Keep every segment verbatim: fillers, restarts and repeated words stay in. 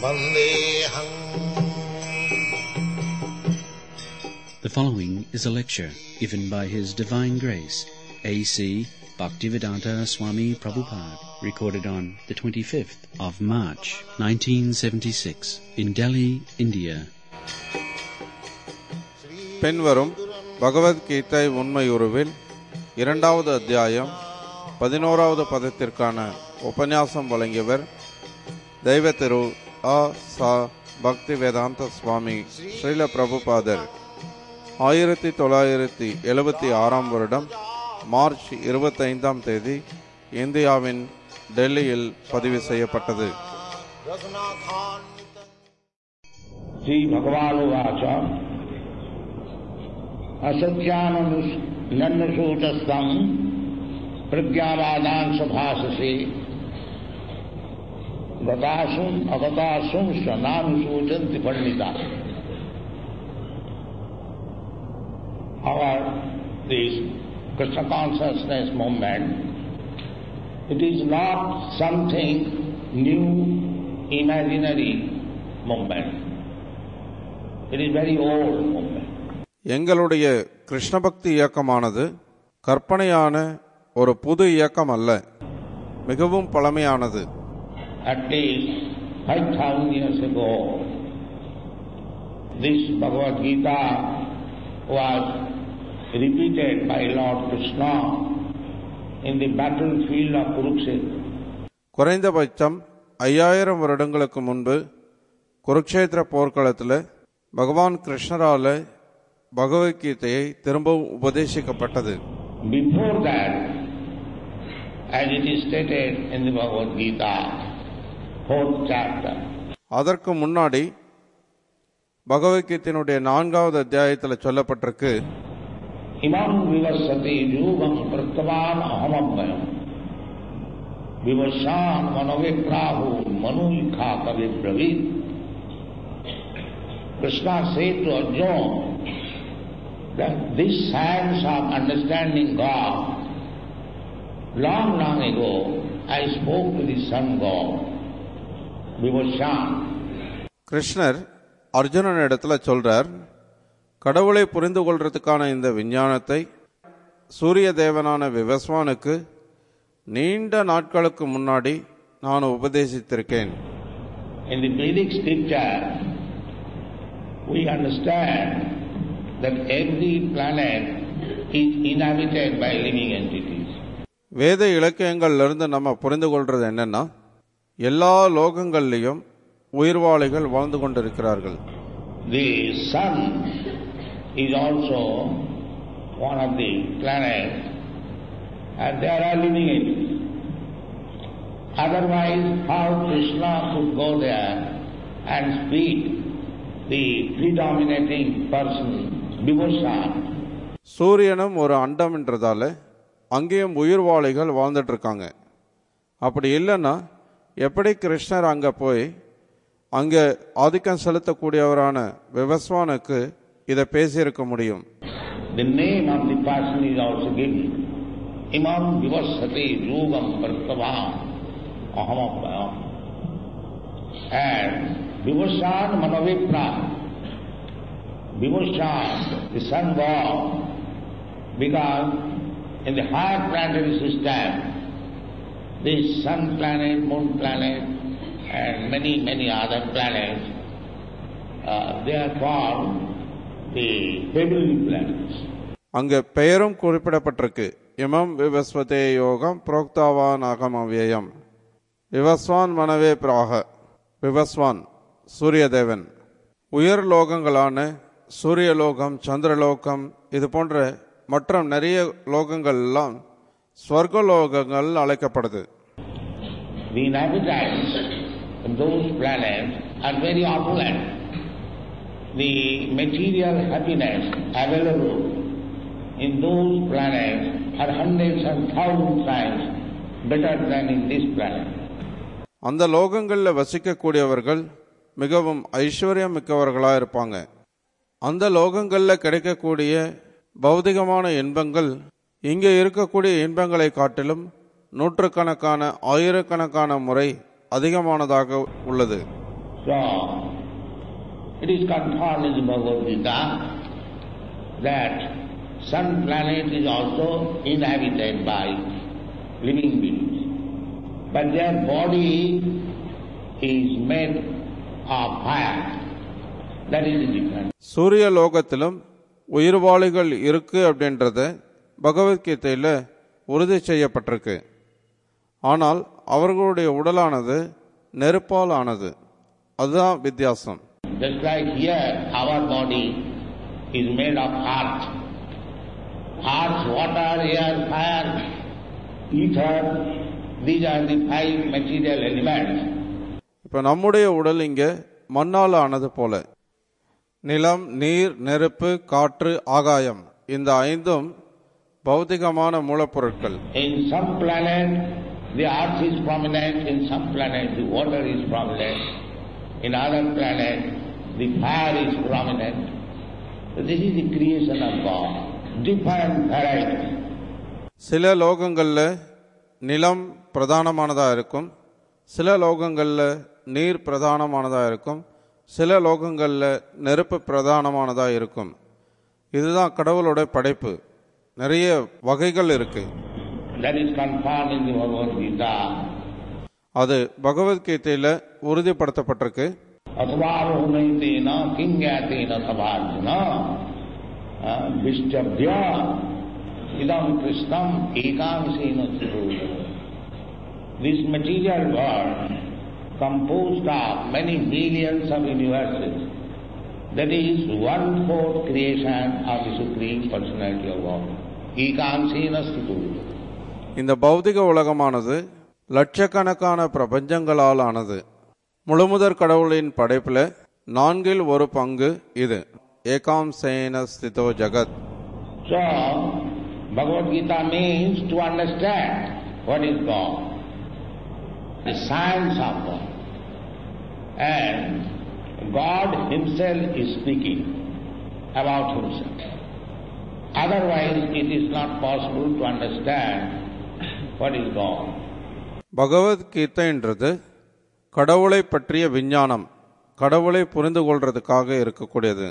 Vandeham. The following is a lecture given by His Divine Grace, A C Bhaktivedanta Swami Prabhupada, recorded on the twenty-fifth of March, nineteen seventy-six, in Delhi, India. பின்வரும் பகவத்கீதை உண்மையுருவில் இரண்டாவது அத்தியாயம் பதினோராவது பதத்திற்கான உபன்யாசம் வழங்கியவர் தெய்வ திரு ஆ சா பக்திவேதாந்த சுவாமி ஸ்ரீல பிரபுபாதர். ஆயிரத்தி தொள்ளாயிரத்தி எழுபத்தி ஆறாம் வருடம் மார்ச் இருபத்தி ஐந்தாம் தேதி இந்தியாவின் டெல்லியில் பதிவு செய்யப்பட்டது. ஸ்ரீ பகவான் வாசா அசத்யானூட்டஸ்தம் பிரக்ஞாவாதான் சபாசசி கதாசும் அகதாசும் நானுசூச்சந்தி பண்டிதா. Our this Krishna consciousness movement, it is not something new, imaginary movement. It is very old movement. எங்களுடைய கிருஷ்ண பக்தி இயக்கமானது கற்பனையான ஒரு புது இயக்கம் அல்ல, மிகவும் பழமையானது. At least five thousand years ago, this Bhagavad Gita was repeated by Lord Krishna in the battlefield of Kurukshetra. குறைந்தபட்சம் ஐயாயிரம் வருடங்களுக்கு முன்பு குருக்ஷேத்திர போர்க்களத்தில் பகவான் கிருஷ்ணரால பகவத்கீதையை திரும்பவும் உபதேசிக்கப்பட்டது. Before that, as it is stated in the Bhagavad Gita, fourth chapter, அதற்கு முன்னாடி பகவத்கீதையினுடைய நான்காவது அத்தியாயத்தில் சொல்லப்பட்டிருக்கு, இமம் விவசதி யூகம் பிரத்தவான் அஹமத்மயம் விவசான் மனோவிப்ராஹு மனுயிகா கவி Praveeth. Krishna said to Arjuna that this science of understanding God, long, long ago, I spoke to the sun god, Vivashan. கிருஷ்ணர் அர்ஜுனன் இடத்துல சொல்றார், கடவுளை புரிந்து கொள்றதுக்கான இந்த விஞ்ஞானத்தை சூரிய தேவனான விவஸ்வானுக்கு நீண்ட நாட்களுக்கு முன்னாடி நான் உபதேசித்திருக்கேன். In the Vedic scripture, we understand that every planet is inhabited by living entities. வேத இலக்கியங்கள்ல நம்ம புரிந்து கொள்றது என்னன்னா, எல்லா லோகங்கள்லையும் உயிர்வாளிகள் வாழ்ந்து கொண்டிருக்கிறார்கள். The sun is also one of the planets, and there are living entities. Otherwise, how Krishna could go there and speak the predominating person, Vibhushan? சூரியனும் ஒரு அண்டம் என்றதால அங்கேயும் உயிர்வாளிகள் வாழ்ந்துட்டு இருக்காங்க. அப்படி இல்லைன்னா எப்படி கிருஷ்ணர் அங்க போய் அங்க ஆதிக்கம் செலுத்தக்கூடியவரான விவஸ்வானுக்கு இதை பேசியிருக்க முடியும்? The name of the person is also given. Imam vivasati yugam vartavam ahamapayam. And Vivashan Manavipra, Vivashan, the sun god, because in the higher planetary system, this sun planet, moon planet, and many, many other planets, uh, they are called the heavenly planets. அங்க பெயரும் குறிப்பிடப்பட்டிருக்கு, இமம் விவஸ்வதே யோகம் புரோக்தாவான் அகமவ்யயம். விவஸ்வான் மனவே பிராக. விவஸ்வான் சூரியதேவன். உயர் லோகங்களான சூரியலோகம், சந்திரலோகம், இது போன்ற மற்ற நிறைய லோகங்கள் எல்லாம் ஸ்வர்கலோகங்கள் அழைக்கப்படுது. The inhabitants of those planets are very opulent. The material happiness available in those planets are hundreds and thousands times better than in this planet. அந்த லோகங்களில் வசிக்கக்கூடியவர்கள் மிகவும் ஐஸ்வர்யம் மிக்கவர்களாக இருப்பாங்க. அந்த லோகங்களில் கிடைக்கக்கூடிய பௌதிகமான இன்பங்கள் இங்கே இருக்கக்கூடிய இன்பங்களை காட்டிலும் நூற்றுக்கணக்கான ஆயிரக்கணக்கான முறை அதிகமானதாக உள்ளது. So, it is confirmed in the Bhagavad Gita that sun planet is also inhabited by living beings, but their body is made of fire. That is the difference. சூரிய லோகத்திலும் உயிர்வாளிகள் இருக்கு அப்படின்றத பகவத்கீதையில உறுதி செய்யப்பட்டிருக்கு. ஆனால் அவர்களுடைய உடலானது நெருப்பால் ஆனது. அதுதான் வித்தியாசம். Just like here, our body is made of earth. Earth, water, air, fire, ether, these are the five material elements. இப்ப நம்முடைய உடல் இங்க மண்ணால் ஆனது போல. நிலம், நீர், நெருப்பு, காற்று, ஆகாயம், இந்த ஐந்தும் பௌதிகமான மூலப்பொருட்கள். In some planet, the earth is prominent. In some planet, the water is prominent. In other planet, the fire is prominent. So this is the creation of God. Different varieties. சில லோகங்கள்ல நிலம் பிரதானமானதா இருக்கும், சில லோகங்கள்ல நீர் பிரதானமானதா இருக்கும், சில லோகங்கள்ல நெருப்பு பிரதானமானதா இருக்கும். இதுதான் கடவுளோட படைப்பு. நிறைய வகைகள் இருக்கு. That is confirmed in the Bhagavad Gita. அது பகவத்கீதையில உறுதிப்படுத்தப்பட்டிருக்கு. அத்வாரோமைதேன கிங்யாதேன சபார்ஜுன விஷ்டப்ய இதம் கிருஷ்ணம் ஏகாம்சேன சுரூப. This material world composed of many millions of universes, that is one-fourth creation of the Supreme Personality of God. ஏகாம்சேன சுரூப. இந்த பௌதிக உலகமானது லட்சக்கணக்கான பிரபஞ்சங்களால் ஆனது. முழுமுதற் கடவுளின் படைப்புல நான்கில் ஒரு பங்கு இது. ஏகாம் சேன ஸ்திதோ ஜகத். So, Bhagavad Gita means to understand what is God, the science of God. And God himself is speaking about himself. Otherwise, it is not possible to understand what is God. பகவத்கீதைன்றது கடவுளை பற்றிய விஞ்ஞானம், கடவுளை புரிந்து கொள்றதுக்காக இருக்கக்கூடியது.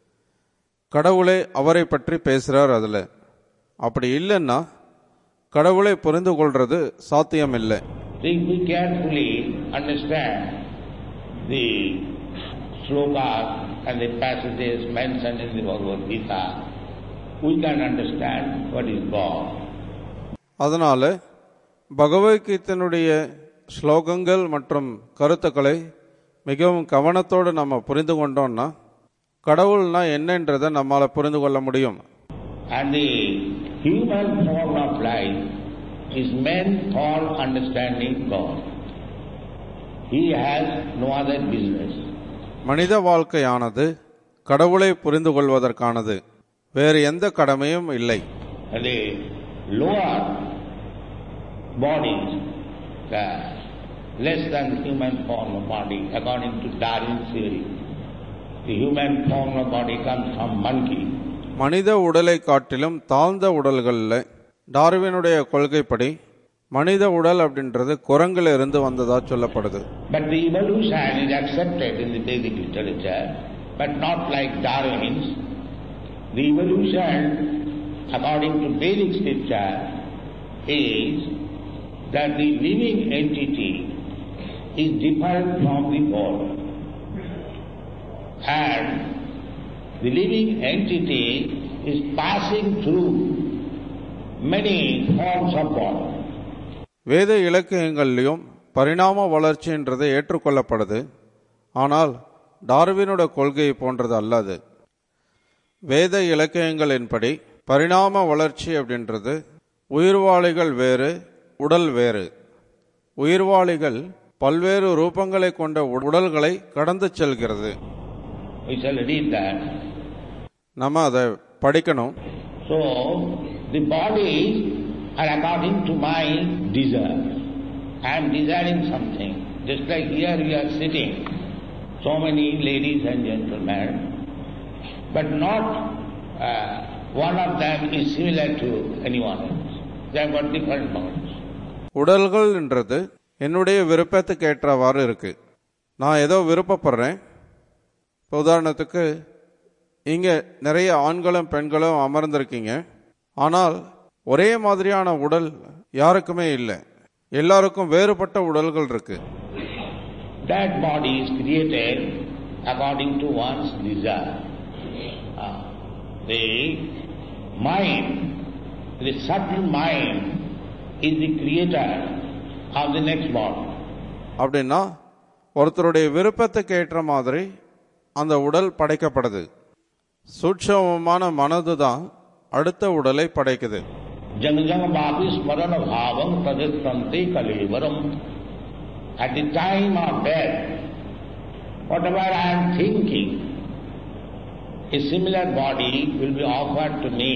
கடவுளை அவரை பற்றி பேசுறார். அதுல அப்படி இல்லைன்னா கடவுளை புரிந்து கொள்றது சாத்தியம் இல்லை. If we carefully understand the slokas and the passages mentioned in the Bhagavad Gita, we can understand what is God. அதனால பகவத்கீதையினுடைய ஸ்லோகங்கள் மற்றும் கருத்துக்களை மிகவும் கவனத்தோடு நம்ம புரிந்து கொண்டோம்னா கடவுள்னா என்னன்றதை நம்மால புரிந்து கொள்ள முடியும். And the human form of life is meant for understanding God. He has no other business. மனித வாழ்க்கையானது கடவுளை புரிந்து கொள்வதற்கானது. வேறு எந்த கடமையும் இல்லை. And the lower bodies, the less than human form of body, according to Darwin's theory, the human form of body comes from monkey. மனித உடலை காட்டிலும் தாழ்ந்த உடல்கள்ல டார்வினுடைய கொள்கைப்படி மனித உடல் அப்படின்றது குரங்குல இருந்து வந்ததா சொல்லப்படுது. But the evolution is accepted in the Vedic literature, but not like Darwin's. The evolution, according to Vedic scripture, is that the living entity is different from the body. And the living entity is passing through many forms of body. வேத இலக்கியங்கள்லையும் பரிணாம வளர்ச்சின்றதை ஏற்றுக்கொள்ளப்படுது. ஆனால் டார்வினோட கொள்கை போன்றது அல்லது. வேத இலக்கியங்களின்படி பரிணாம வளர்ச்சி அப்படின்றது உயிர்வாளிகள் வேறு, உடல் வேறு. உயிர்வாளிகள் பல்வேறு ரூபங்களை கொண்ட உடல்களை கடந்து செல்கிறது. நம்ம அதை படிக்கணும். So the bodies are according to my desire. I am desiring something. Just like here we are sitting, so many ladies and gentlemen, but not uh, one of them is similar to anyone else. They have got different bodies. உடல்கள் என்றது என்னுடைய விருப்பத்துக்கு ஏற்றவாறு இருக்கு. நான் ஏதோ விருப்பப்படுறேன். இப்போ உதாரணத்துக்கு இங்கே நிறைய ஆண்களும் பெண்களும் அமர்ந்திருக்கீங்க. ஆனால் ஒரே மாதிரியான உடல் யாருக்குமே இல்லை. எல்லாருக்கும் வேறுபட்ட உடல்கள் இருக்கு. That body is created according to one's desire. Uh, the mind, the subtle mind is the creator of the next body. அப்படின்னா ஒருத்தருடைய விருப்பத்துக்கு ஏற்ற மாதிரி அந்த உடல் படைக்கப்படுது. சூட்சமமான மனது தான் அடுத்த உடலை படைக்குது. ஜங் ஜங் பாபி ஸ்மரண பாவம் ததித்தந்தி கலேவரம். At the time of death, whatever I am thinking, a similar body will be offered to me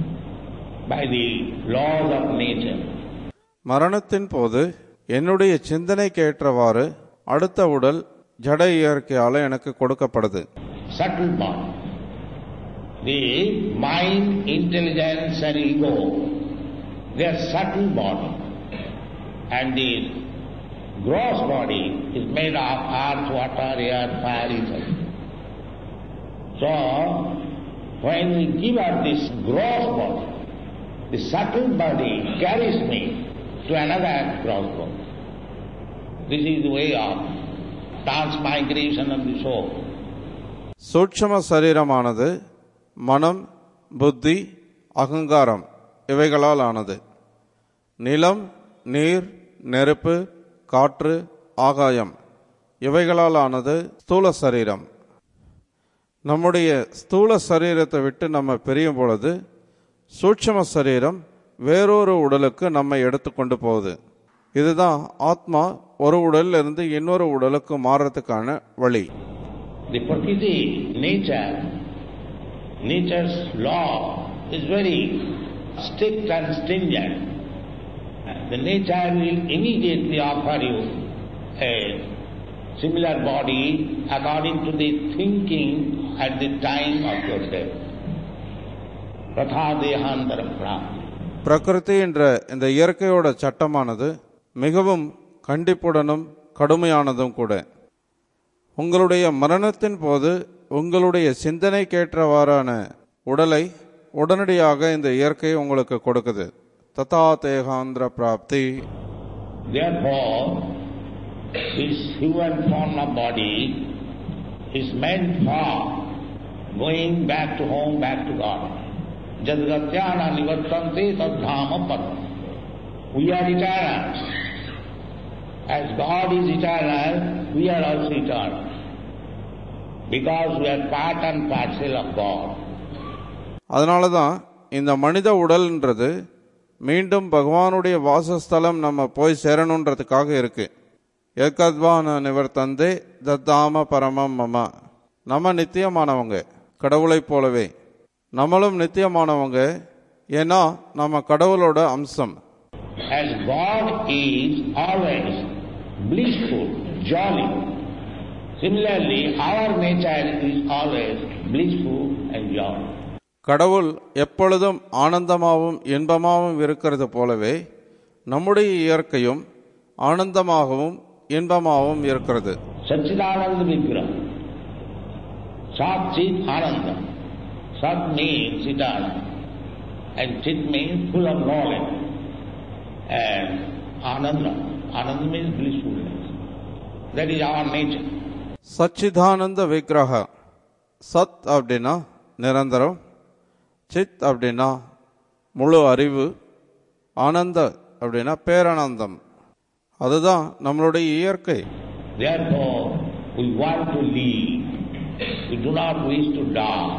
by the laws of nature. மரணத்தின் போது என்னுடைய சிந்தனைக்கு ஏற்றவாறு அடுத்த உடல் ஜட இயற்கையால எனக்கு கொடுக்கப்படுது. Subtle body. The mind, intelligence and ego, they are subtle body. And the gross body is made of earth, water, air, fire, ether. So, when we give up this gross body, the subtle body carries me to another gross body. This is the way of transmigration of the soul. சூட்சும சரீரமானது மனம், புத்தி, அகங்காரம் இவைகளால் ஆனது. நிலம், நீர், நெருப்பு, காற்று, ஆகாயம் இவைகளால் ஆனது ஸ்தூல சரீரம். நம்முடைய ஸ்தூல சரீரத்தை விட்டு நம்ம பிரியும் பொழுது சூட்சும சரீரம் வேறொரு உடலுக்கு நம்மை எடுத்துக்கொண்டு போகுது. இதுதான் ஆத்மா ஒரு உடலில் இருந்து இன்னொரு உடலுக்கு மாறுறதுக்கான வழி. The Prakriti, nature, nature's law is very strict and stringent. The nature will immediately offer you a similar body according to the thinking at the time of your death. Pratha dehandara prapti. பிரகிருதி என்ற இந்த இயற்கையோட சட்டமானது மிகவும் கண்டிப்புடனும் கடுமையானதும் கூட. உங்களுடைய மரணத்தின் போது உங்களுடைய சிந்தனைக்கேற்றவாறான உடலை உடனடியாக இந்த இயற்கை உங்களுக்கு கொடுக்குது. ததா தேகாந்திர பிராப்தி. Therefore, this human form of body is meant for going back to home, back to God. Jadgatyana nivattante tadhama padma. We are eternal. As God is eternal, we are also eternal. Because we are part and parcel of God. அதனால தான் இந்த மனித உடல்ன்றது மீண்டும் பகவானுடைய வாசஸ்தலம் நம்ம போய் சேரணுன்றதுக்காக இருக்கு. ஏகத்வான நிவர்த்தந்தே தத்தாம பரமம் மம. நம்ம நித்தியமானவங்க, கடவுளை போலவே நம்மளும் நித்தியமானவங்க. ஏன்னா நம்ம கடவுளோட அம்சம். As God is always blissful, jolly, similarly our nature is always blissful and jolly. கடவுள் எப்பொழுதும் ஆனந்தமாகவும் இன்பமாகவும் இருக்கிறது போலவே நம்முடைய இயற்கையும் ஆனந்தமாகவும் இன்பமாகவும் இருக்கிறது. Satchidananda Vigraha. Sat Chit Ananda. Sat means eternal and Chit means full of knowledge. And Ananda. Ananda means blissfulness. That is our nature. சச்சிதானந்த விக்கிரக. சத் அப்படின்னா நிரந்தரம், சித் அப்படின்னா முழு அறிவு, ஆனந்த அப்படின்னா பேரானந்தம். அதுதான் நம்மளுடைய இயற்கை. Therefore, we want to live. We do not wish to die.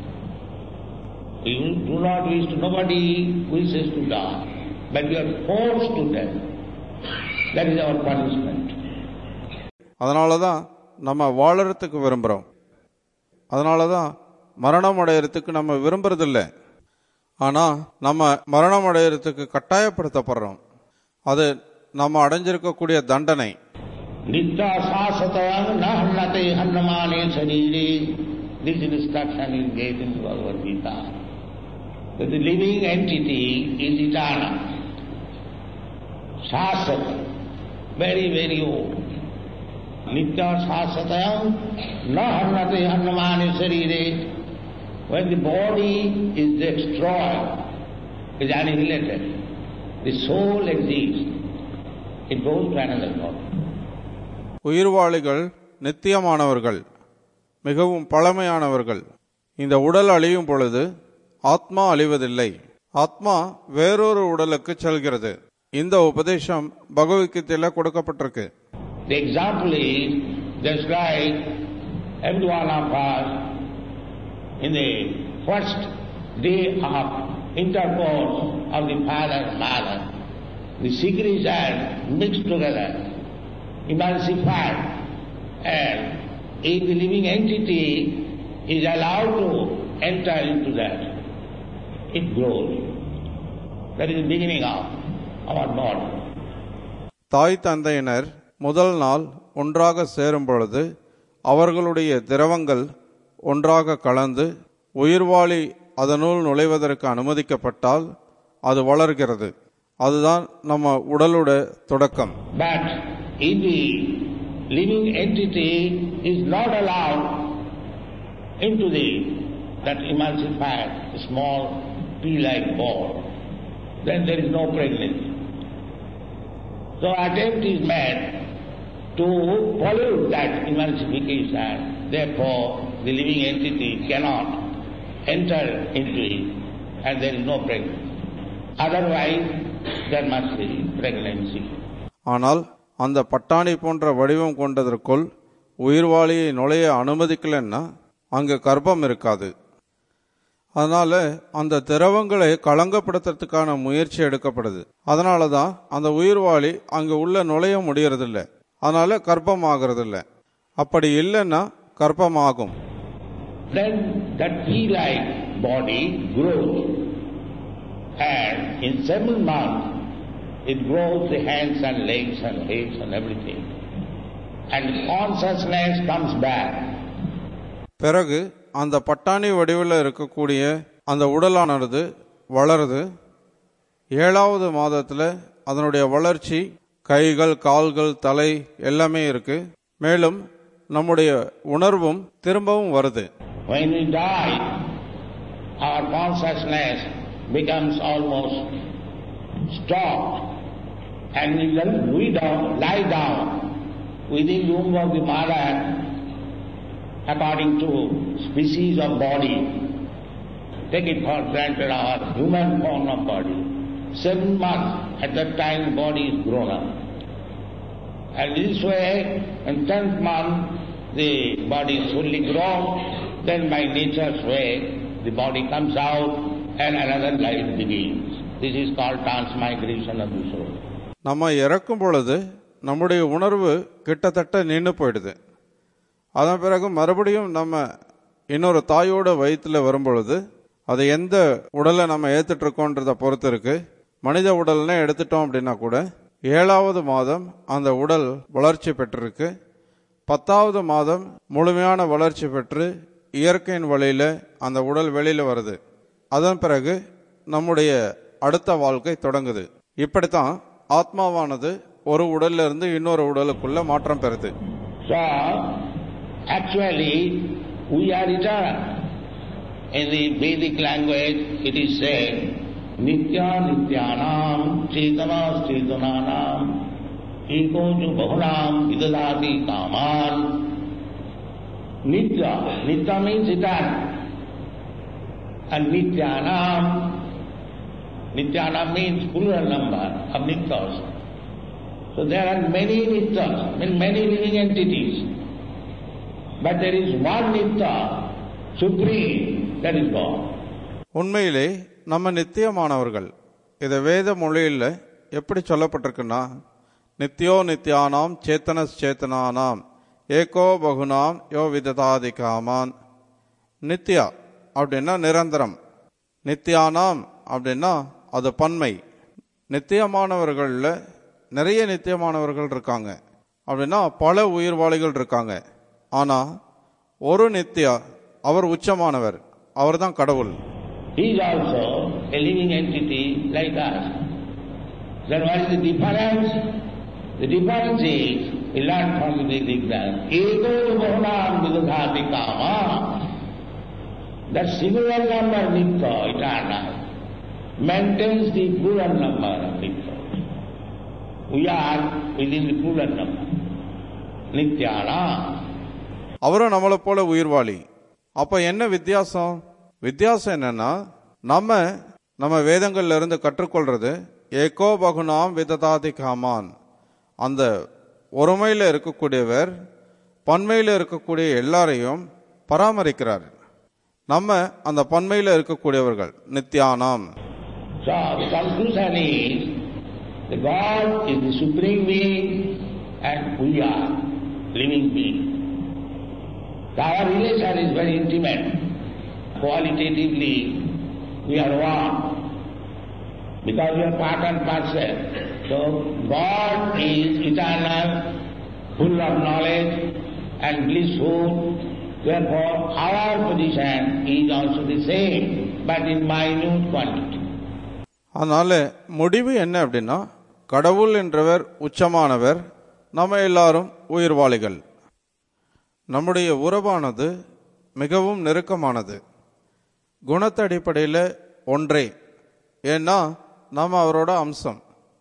We do not wish to, nobody wishes to die. But we are forced to death. That is our punishment. அதனால தான் நம்ம வாழறதுக்கு விரும்புகிறோம். அதனால தான் மரணம் அடையிறதுக்கு நம்ம விரும்புறதில்லை. ஆனால் நம்ம மரணம் அடையிறதுக்கு கட்டாயப்படுத்தப்படுறோம். அது நம்ம அடைஞ்சிருக்கக்கூடிய தண்டனை. Nitya sasatayam nahnate hannamane sarire. This instruction is given in Bhagavad Gita. That the living entity is eternal. Sasata, very, very old. Nitya sasatayam na harnate annamani sarire. When the body is destroyed, is annihilated, the soul exists. It goes to another body. உயிர்வாளிகள் நித்தியமானவர்கள், மிகவும் பழமையானவர்கள். இந்த உடல் அழியும் பொழுது ஆத்மா அழிவதில்லை, ஆத்மா வேறொரு உடலுக்கு செல்கிறது. இந்த உபதேசம் பகவத்கீதையில கொடுக்கப்பட்டிருக்கு. The example is just like every one of us in the first day of intercourse of the father and mother, the secrets are mixed together, emulsified, and if the living entity is allowed to enter into that, it grows. That is the beginning of our body. தாய் தந்தையினர் முதல் நாள் ஒன்றாக சேரும் பொழுது அவர்களுடைய திரவங்கள் ஒன்றாக கலந்து உயிர்வாளி அதனுள் நுழைவதற்கு அனுமதிக்கப்பட்டால் அது வளர்கிறது. அதுதான் நம்ம உடலோட தொடக்கம். But if the living entity is not allowed into the that emulsified small pea-like ball, then there is no pregnancy. So attempt is made to pollute that emulsification. Therefore, the living entity cannot enter into it, and there is no pregnancy. Otherwise, there must be pregnancy. ஆனால் அந்த பட்டாணி போன்ற வடிவம் கொண்டதற்குள் உயிர்வாளியை நுழைய அனுமதிக்கலன்னா அங்கு கர்ப்பம் இருக்காது. அதனால அந்த திரவங்களை களங்கப்படுத்துறதுக்கான முயற்சி எடுக்கப்படுது. அதனால தான் அந்த உயிர்வாளி அங்கு உள்ள நுழைய முடியறதில்லை, அதனால கர்ப்பம் ஆகிறது இல்லை. அப்படி இல்லைன்னா கர்ப்பமாகும். Then that pea-like body grows, and in seven months it grows the hands and legs and heads and everything, and consciousness comes back. பிறகு அந்த பட்டாணி வடிவில் இருக்கக்கூடிய அந்த உடலானது வளருது. ஏழாவது மாதத்துல அதனுடைய வளர்ச்சி, கைகள், கால்கள், தலை எல்லாமே இருக்கு. மேலும் நம்முடைய உணர்வும் திரும்பவும் வருது. When we die, our consciousness becomes almost stopped, and we lie down, lie down within the womb of the mother according to species of body. Take it for granted our human form of body. Seven months at that time the body is grown up. And this way, in tenth month, the body is fully grown. Then by nature's way, the body comes out and another life begins. This is called transmigration of the soul. நம்ம இறக்கும் பொழுது நம்முடைய உணர்வு கிட்டத்தட்ட நின்று போயிடுது. அதன் பிறகு மறுபடியும் நம்ம இன்னொரு தாயோட வயிற்றுல வரும்பொழுது அதை எந்த உடலை நம்ம ஏத்துட்டு இருக்கோன்றத பொறுத்து இருக்கு. மனித உடல்னே எடுத்துட்டோம் அப்படின்னா கூட ஏழாவது மாதம் அந்த உடல் வளர்ச்சி பெற்றிருக்கு. பத்தாவது மாதம் முழுமையான வளர்ச்சி பெற்று இயற்கையின் வழியில அந்த உடல் வெளியில வருது. அதன் பிறகு நம்முடைய அடுத்த வாழ்க்கை தொடங்குது. இப்படித்தான் ஆத்மாவானது ஒரு உடல்ல இருந்து இன்னொரு உடலுக்குள்ள மாற்றம் பெறுது. So, actually, we are eternal. In the Vedic language, it is said, Nitya Nityanam Chetana Chetananam Eko Jo Bahunam Vidadati Kaman. Nitya, Nitya means eternal. And Nityanam, Nityanam means plural number of Nityas. So there are many Nityas, many living entities. But there is one Nitya, supreme, that is God. உண்மையிலே நம்ம நித்தியமானவர்கள். இது வேத மொழியில் எப்படி சொல்லப்பட்டிருக்குன்னா, நித்யோ நித்யானாம் சேத்தனஸ் சேத்தனானாம் ஏகோ பகுனாம் யோ விததாதி come on. Nithya அப்படின்னா நிரந்தரம், நித்யானாம் அப்படின்னா அது பன்மை. நித்தியமானவர்களில் நிறைய நித்தியமானவர்கள் இருக்காங்க, அப்படின்னா பல உயிர்வாளிகள் இருக்காங்க. ஆனா ஒரு நித்யா, அவர் உச்சமானவர், அவர் தான் கடவுள். He is also a living entity like us. Then what is the difference? The difference is, we learn from the ignorance, ego bhavanam vidadhati kama, that singular number nitya, eternal, maintains the plural number of nitya. We are within the plural number. Nityana. அவரும் நம்மளை போல உயிர்வாளி. அப்ப என்ன வித்தியாசம்? வித்தியாசம் என்னன்னா, நம்ம நம்ம வேதங்கள்ல இருந்து கற்றுக்கொள்றது ஏகோ பகுனாம் விததாதி காமான், அந்த ஒருமையில இருக்கக்கூடியவர் பன்மையில இருக்கக்கூடிய எல்லாரையும் பராமரிக்கிறார். நம்ம அந்த பன்மையில இருக்கக்கூடியவர்கள் நித்யானாம். So the conclusion is, the God is the supreme being and we are living beings. Our relation is very intimate. Qualitatively, we are one because we are part and parcel. So God is eternal, full of knowledge and blissful. Therefore, our position is also the same, but in minute quantity. அதனால முடிவு என்ன அப்படின்னா, கடவுள் என்றவர் உச்சமானவர், நம்ம எல்லாரும் உயிர்வாளிகள். நம்முடைய உறவானது மிகவும் நெருக்கமானது, குணத்த அடிப்படையில் ஒன்றே. ஏன்னா நாம் அவரோட அம்சம்.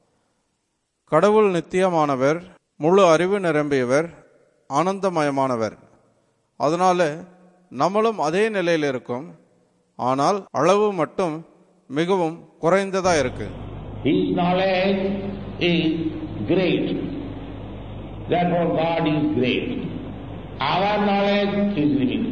கடவுள் நித்தியமானவர், முழு அறிவு நிரம்பியவர், ஆனந்தமயமானவர். அதனால நம்மளும் அதே நிலையில் இருக்கும், ஆனால் அளவு மட்டும் மிகவும் குறைந்ததா இருக்கு. His knowledge is great, therefore God is great. Our knowledge is limited,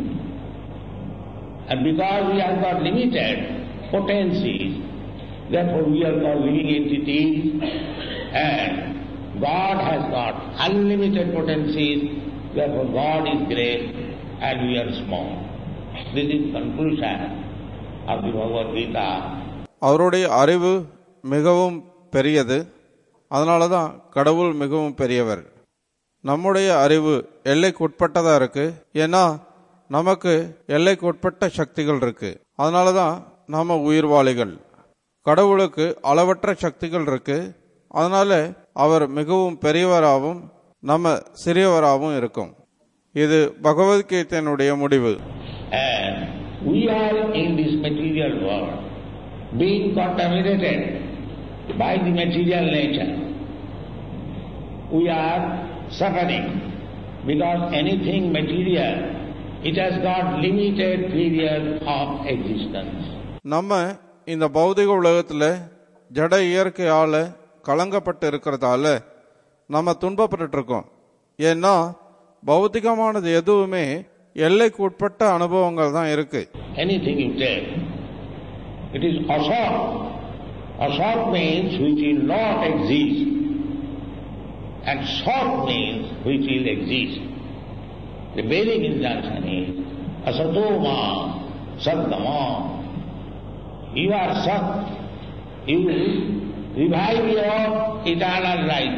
and because we have got limited potencies, therefore we are called living entities, and God has got unlimited potencies, therefore God is great and we are small. This is conclusion of the Bhagavad Gita. அவருடைய அறிவு மிகவும் பெரியது, அதனால தான் கடவுள் மிகவும் பெரியவர். நம்முடைய அறிவு எல்லைக்கு உட்பட்டதா இருக்கு, ஏன்னா நமக்கு எல்லைக்கு உட்பட்ட சக்திகள் இருக்கு. அதனால தான் நாம உயிர்வாளிகள். கடவுளுக்கு அளவற்ற சக்திகள் இருக்கு, அதனால அவர் மிகவும் பெரியவராகவும் நம்ம சிறியவராகவும் இருக்கும். இது பகவத்கீதையினுடைய முடிவு. And we are in this material world being contaminated by the material nature. We are suffering because anything material, it has got limited period of existence. நம்ம இந்த பௌதிக உலகத்துல ஜட இயற்கையால கலங்கப்பட்டு இருக்கிறதால நம்ம துன்பப்பட்டு இருக்கோம். ஏன்னா பௌதிகமானது எதுவுமே எல்லைக்கு உட்பட்ட அனுபவங்கள் தான் இருக்கு. Anything you take, it is asat. Asat means which will not exist, and sat means which will exist. The basic injunction is asato ma satgama. You are sat. You revive your eternal life.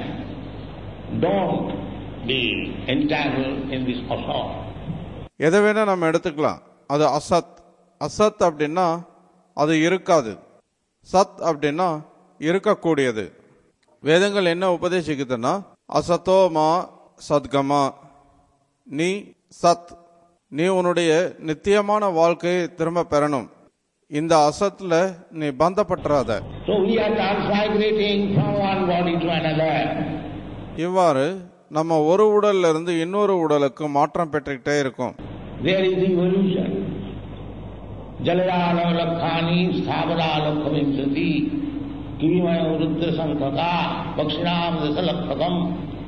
Don't be entangled in this asat. எதை வேணா நம்ம எடுத்துக்கலாம். அது அசத். அசத் அப்படின்னா அது இருக்காது, சத் அப்படின்னா இருக்கக்கூடியது. வேதங்கள் என்ன உபதேசிக்குதுன்னா, அசத்தோ மா சத்கமா, நீ சத், நீ உன்னுடைய நித்தியமான வாழ்க்கையை திரும்ப பெறணும். இந்த அசத்துல நீ பந்தப்பட்டுறாத. So we are transmigrating from one body to another. இவ்வாறு நம்ம ஒரு உடல்ல இருந்து இன்னொரு உடலுக்கு மாற்றம் பெற்றுக்கிட்டே இருக்கும். There is evolution. Jalayana lakhani sthavaralakha vimsati kivimaya urudra sankhaka vakshinam dasalakkhakam.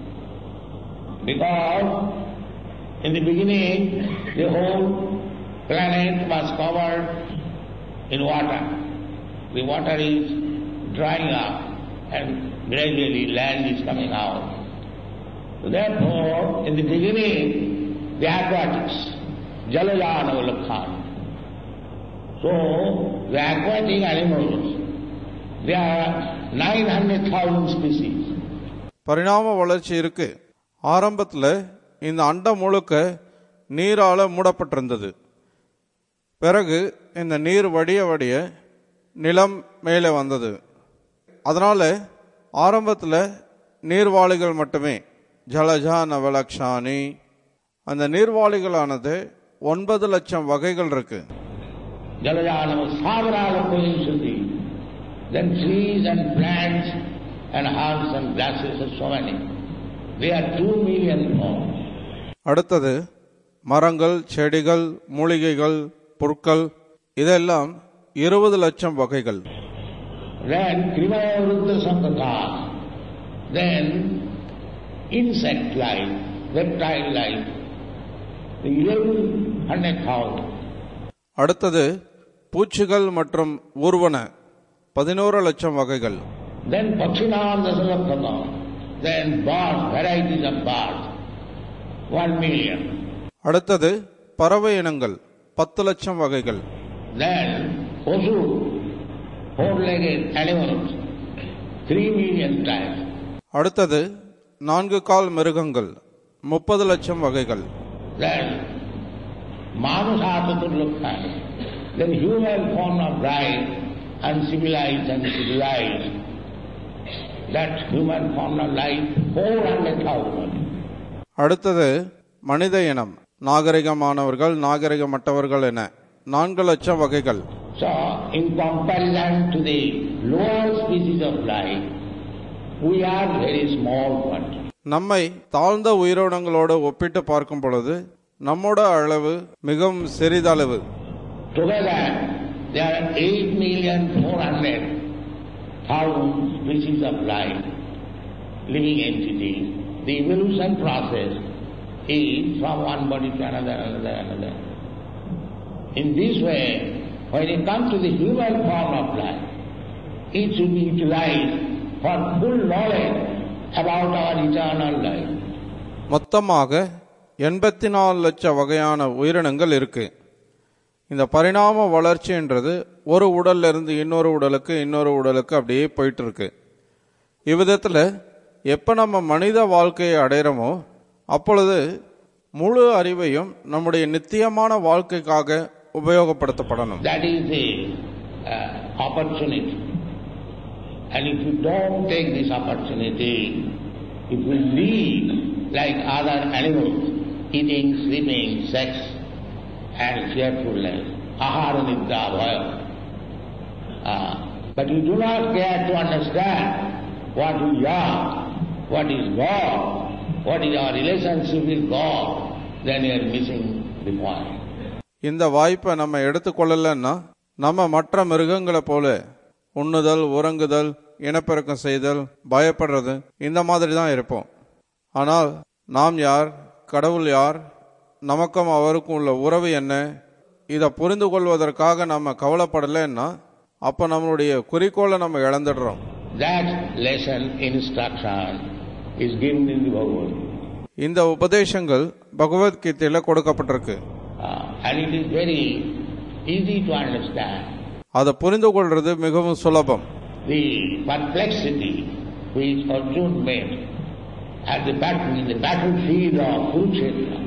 Because in the beginning the whole planet was covered in water. The water is drying up and gradually land is coming out. So therefore, in the beginning, the aquatics, Jalayana Lakhani. So, the aquatic animals, there are nine hundred thousand species. பரிணாம வளர்ச்சி இருக்கு. ஆரம்பத்தில் இந்த அண்டம் முழுக்க நீரால மூடப்பட்டிருந்தது. பிறகு இந்த நீர் வடிய வடிய நிலம் மேலே வந்தது. அதனால ஆரம்பத்தில் நீர்வாளிகள் மட்டுமே. ஜலஜா நவலக்ஷானி. அந்த நீர்வாளிகளானது ஒன்பது லட்சம் வகைகள் இருக்கு. Jalajanam Savarala Pulinsuti. Then trees and plants and herbs and grasses are so many. They are two million more. அடுத்தது மரங்கள், செடிகள், மூலிகைகள், புற்கள், இதெல்லாம் இருபது லட்சம் வகைகள். Then Krimaya Rudra Sampata. Then insect life, reptile life, eleven hundred thousand. அடுத்தது பூச்சிகள் மற்றும் ஊர்வன பதினோரு லட்சம் வகைகள். Then Pakshinam Dasalakshana. Then birds, varieties of birds, one million. அடுத்தது பறவை இனங்கள் பத்து லட்சம் வகைகள். Then Pasu, four-legged animals, three million types. அடுத்தது நான்கு கால் மிருகங்கள் முப்பது லட்சம் வகைகள். Then Manusataturlukkhani. Then human form of life, uncivilized and civilized. That human form of life, four hundred thousand. அடுத்தது மனித இனம், நாகரிகமானவர்கள், நாகரிகமற்றவர்கள் என நான்கு லட்சம் வகைகள். So, in comparison to the lower species of life, we are very small ones. நம்மை தாழ்ந்த உயிரினங்களோடு ஒப்பிட்டு பார்க்கும் பொழுது நம்மோட அளவு மிகவும் சிறிதளவு. Together, there are eight million four hundred thousand species of life, living entities. The evolution process is from one body to another, another, another. In this way, when it comes to the human form of life, it should be utilized for full knowledge about our eternal life. மொத்தமாக எண்பத்தி நாலு லட்சம் வகையான உயிரினங்கள் இருக்கு. இந்த பரிணாம வளர்ச்சின்றது ஒரு உடல்ல இருந்து இன்னொரு உடலுக்கு இன்னொரு உடலுக்கு அப்படியே போயிட்டு இருக்கு. இவ்விதத்தில் எப்ப நம்ம மனித வாழ்க்கையை அடைகிறோமோ அப்பொழுது முழு அறிவையும் நம்முடைய நித்தியமான வாழ்க்கைக்காக உபயோகப்படுத்தப்படணும். That is the uh, opportunity. And if you don't take this opportunity, if you live like other animals, eating, sleeping, sex, and fearfulness, ahara nidra bhaya. Uh, but you do not care to understand what we are, what is God, what is our relationship with God, then you are missing the point. இந்த வாய்ப்பை நம்ம எடுத்துக்கொள்ளலன்னா நம்ம மற்ற மிருகங்களை போல உண்ணுதல், உறங்குதல், இனப்பெருக்கம் செய்தல், பயப்படுறது இந்த மாதிரி தான் இருப்போம். ஆனால் நாம் யார், கடவுள் யார், நமக்கும் அவருக்கும் உள்ள உறவு என்ன, இதை புரிந்து கொள்வதற்காக நம்ம கவலைப்படலைன்னா அப்ப நம்மளுடைய குறிக்கோளை நம்ம இழந்துடுறோம். That lesson instruction is given in the Bhagavad. இந்த உபதேசங்கள் பகவத்கீதையில கொடுக்கப்பட்டிருக்கு. Uh, and it is very easy to understand. அதை புரிந்து கொள்றது மிகவும் சுலபம். The perplexity which Arjuna met at the battle, in the battlefield of Kurukshetra.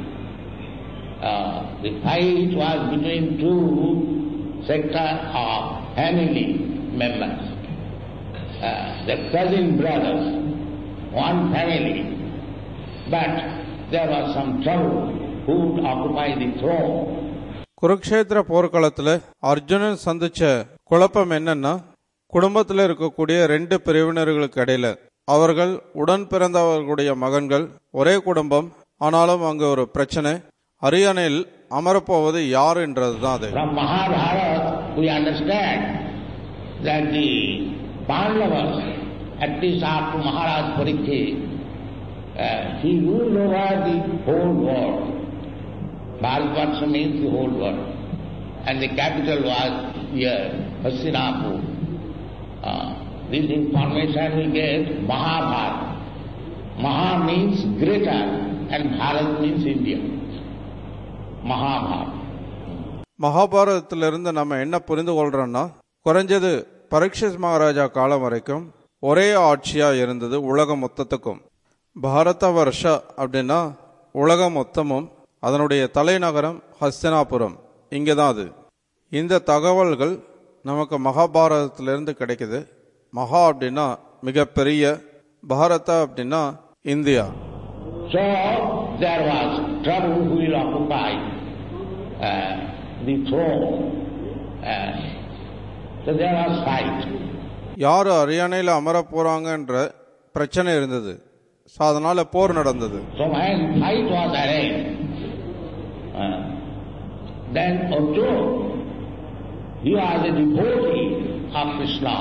Uh, the fight was between two sectors of family members. Uh, the cousin brothers, one family. But there was some trouble who would occupy the throne. Kurukshetra போர்க்களத்தில் அர்ஜுனன் சந்திச்ச குழப்பம் என்னன்னா குடும்பத்தில் இருக்கக்கூடிய ரெண்டு பிரிவினர்களுக்கு இடையில அவர்கள் உடன் பிறந்தவர்களுடைய மகன்கள், ஒரே குடும்பம், ஆனாலும் அங்கு ஒரு பிரச்சனை, அரியணையில் அமரப்போவது யார் என்றதுதான் அது. From Mahabharata we understand that the Pandavas, at least after Maharaj Parikshit, uh, he ruled over the whole world. Bharatvarsha means the whole world. And the capital was here, Hastinapur. Uh, this information we get Mahabharata. Maha means greater and Bharat means India. Mahabharata. மகாபாரதத்திலிருந்து நம்ம என்ன புரிந்து கொள்றோம்னா குறைஞ்சது பரீட்சித் மகாராஜா காலம் வரைக்கும் ஒரே ஆட்சியா இருந்தது உலகம் மொத்தத்துக்கும். பாரத வருஷ அப்படின்னா உலகம் மொத்தமும் அதனுடைய தலைநகரம் ஹஸ்தினாபுரம், இங்கேதான் அது. இந்த தகவல்கள் நமக்கு மகாபாரதத்திலிருந்து கிடைக்குது. மகா அப்படின்னா மிகப்பெரிய, பாரதா அப்படின்னா India. So there was trouble who will occupy uh, the throne. Uh, so there was fight. யார் அரியணையில் அமர போறாங்கன்ற பிரச்சனை இருந்தது. ஸோ அதனால போர் நடந்தது. So when fight was arranged, uh, then Arjuna, he was a devotee of Krishna.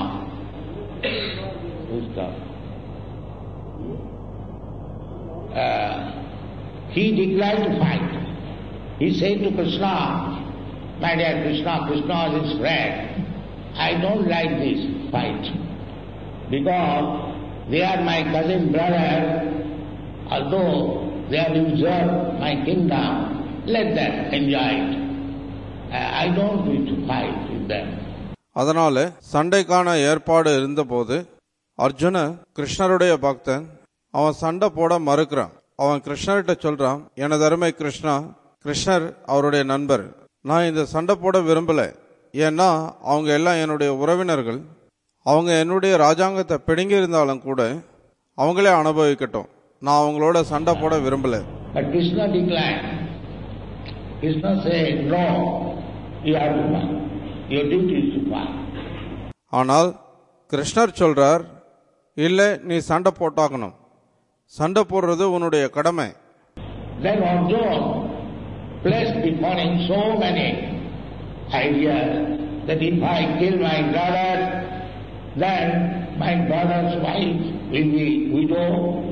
Uh, he declared to fight. He said to Krishna, my dear Krishna, Krishna is his friend. I don't like this fight because they are my cousin brother. Although they have usurped my kingdom, let them enjoy it. I don't wish to fight with them. அதனால சண்டைக்கான ஏற்பாடு இருந்தபோது அர்ஜுன கிருஷ்ணருடைய பக்தன், அவன் சண்டை போட மறுக்கிறான். அவன் கிருஷ்ணர்கிட்ட சொல்றான், எனது அருமை கிருஷ்ணா, கிருஷ்ணர் அவருடைய நண்பர், நான் இந்த சண்டை போட விரும்பல. ஏன்னா அவங்க எல்லாம் என்னுடைய உறவினர்கள். அவங்க என்னுடைய ராஜாங்கத்தை பிடுங்கி இருந்தாலும் கூட அவங்களே அனுபவிக்கட்டும். நான் அவங்களோட சண்டை போட விரும்பல. But Krishna declined. Krishna said, no, you have to fight. Your duty is to fight. ஆனால் கிருஷ்ணர் சொல்றார், இல்ல நீ சண்டை போட்டாகணும். சண்டை போடுறது உன்னுடைய கடமை. Then Arjuna placed before him so many ideas that if I kill my brother, then my brother's wife will be widow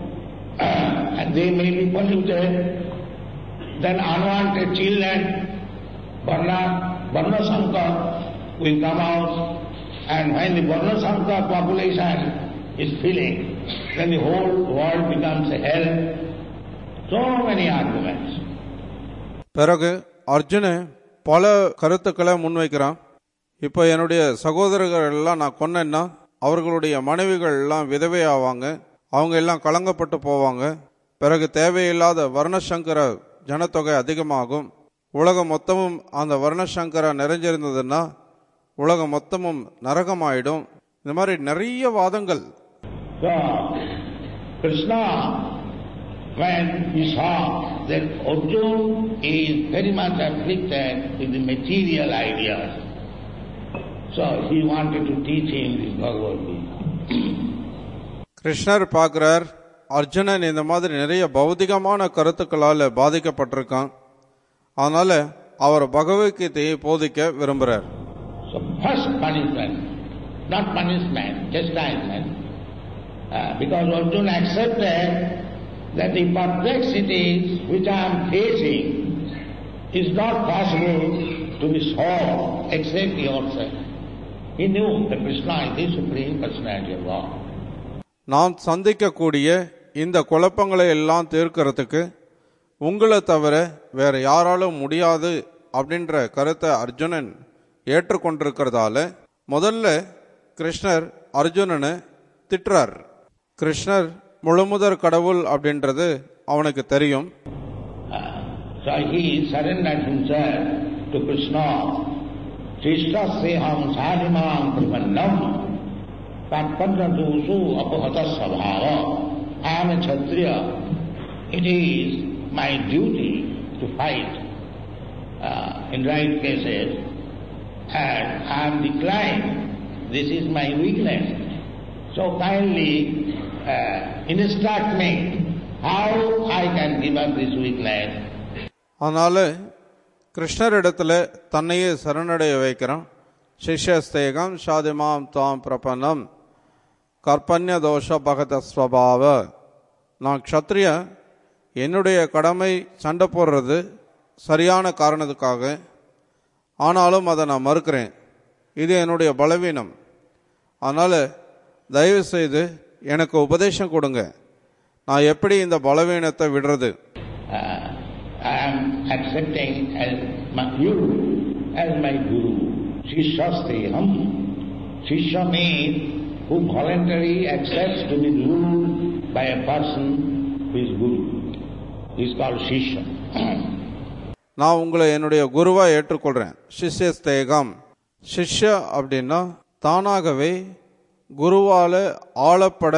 uh, and they may be polluted. Then unwanted children, Varna, Varna Sankar will come out, and when the Varna Sankar population is filling, then the whole world becomes a hell. So many arguments. பிறகு அர்ஜுன பல கருத்துக்களை முன்வைக்கிறான். இப்போ என்னுடைய சகோதரர்கள் எல்லாம் நான் கொன்னேன்னா அவர்களுடைய மனைவிகள் எல்லாம் விதவை ஆவாங்க, அவங்க எல்லாம் கலங்கப்பட்டு போவாங்க. பிறகு தேவையில்லாத வர்ணசங்கர ஜனத்தொகை அதிகமாகும். உலகம் மொத்தமும் அந்த வர்ணசங்கர நிறைஞ்சிருந்ததுன்னா உலகம் மொத்தமும் நரகமாயிடும். இந்த மாதிரி நிறைய வாதங்கள். So, Krishna, when he saw that Arjuna is very much afflicted with the material ideas, so he wanted to teach him the Bhagavad Gita. கிருஷ்ணர் பார்க்கிறார், அர்ஜுனன் இந்த மாதிரி நிறைய பௌதிகமான கருத்துக்களால் பாதிக்கப்பட்டிருக்கான். அதனால அவர் பகவத்கீதையை போதிக்க விரும்புகிறார். So first punishment, not punishment, chastisement, uh, because Arjuna accepted that the perplexities which I am facing is not possible to be solved except yourself. He knew that Krishna is the Supreme Personality of God. நாம் சந்திக்கக்கூடிய இந்த குழப்பங்களை எல்லாம் தீர்க்கிறதுக்கு உங்களை தவிர வேற யாராலும் முடியாது அப்படின்ற கருத்தை அர்ஜுனன் ஏற்றுக்கொண்டிருக்கிறதால முதல்ல கிருஷ்ணர் அர்ஜுனனை திட்டுறார். கிருஷ்ணர் முழுமுதற் கடவுள் அப்படின்றது அவனுக்கு தெரியும். So he surrendered himself to Krishna. Shistaseham sadhimam pripannam tatpannatusu apahata svabhava. I am a Kshatriya. It is my duty to fight uh, in right cases, and I am declined. This is my weakness. So kindly uh, instruct me how I can give up this weakness. அதனால கிருஷ்ணரிடத்துல தன்னையே சரணடைய வைக்கிறான். சிஷ்யஸ்தேகம் சாதிமாம் தாம் பிரபன்னம் கற்பன்ய தோஷ பகத ஸ்வபாவ. நான் க்ஷத்ரிய, என்னுடைய கடமை சண்டை போடுறது சரியான காரணத்துக்காக, ஆனாலும் அதை நான் மறுக்கிறேன். இது என்னுடைய பலவீனம். அதனால் தயவு செய்து எனக்கு உபதேசம் கொடுங்க, நான் எப்படி இந்த பலவீனத்தை விடுறது. I am accepting as my, you as my guru. Shishasteham. Shishya means who voluntarily accepts to be ruled by a person who is guru. He is called Shishya. நான் உங்களை என்னுடைய குருவா ஏற்றுக்கொள்றேன். சிஷ்யஸ்தேகம். சிஷ்ய அப்படின்னா தானாகவே குருவால ஆளப்பட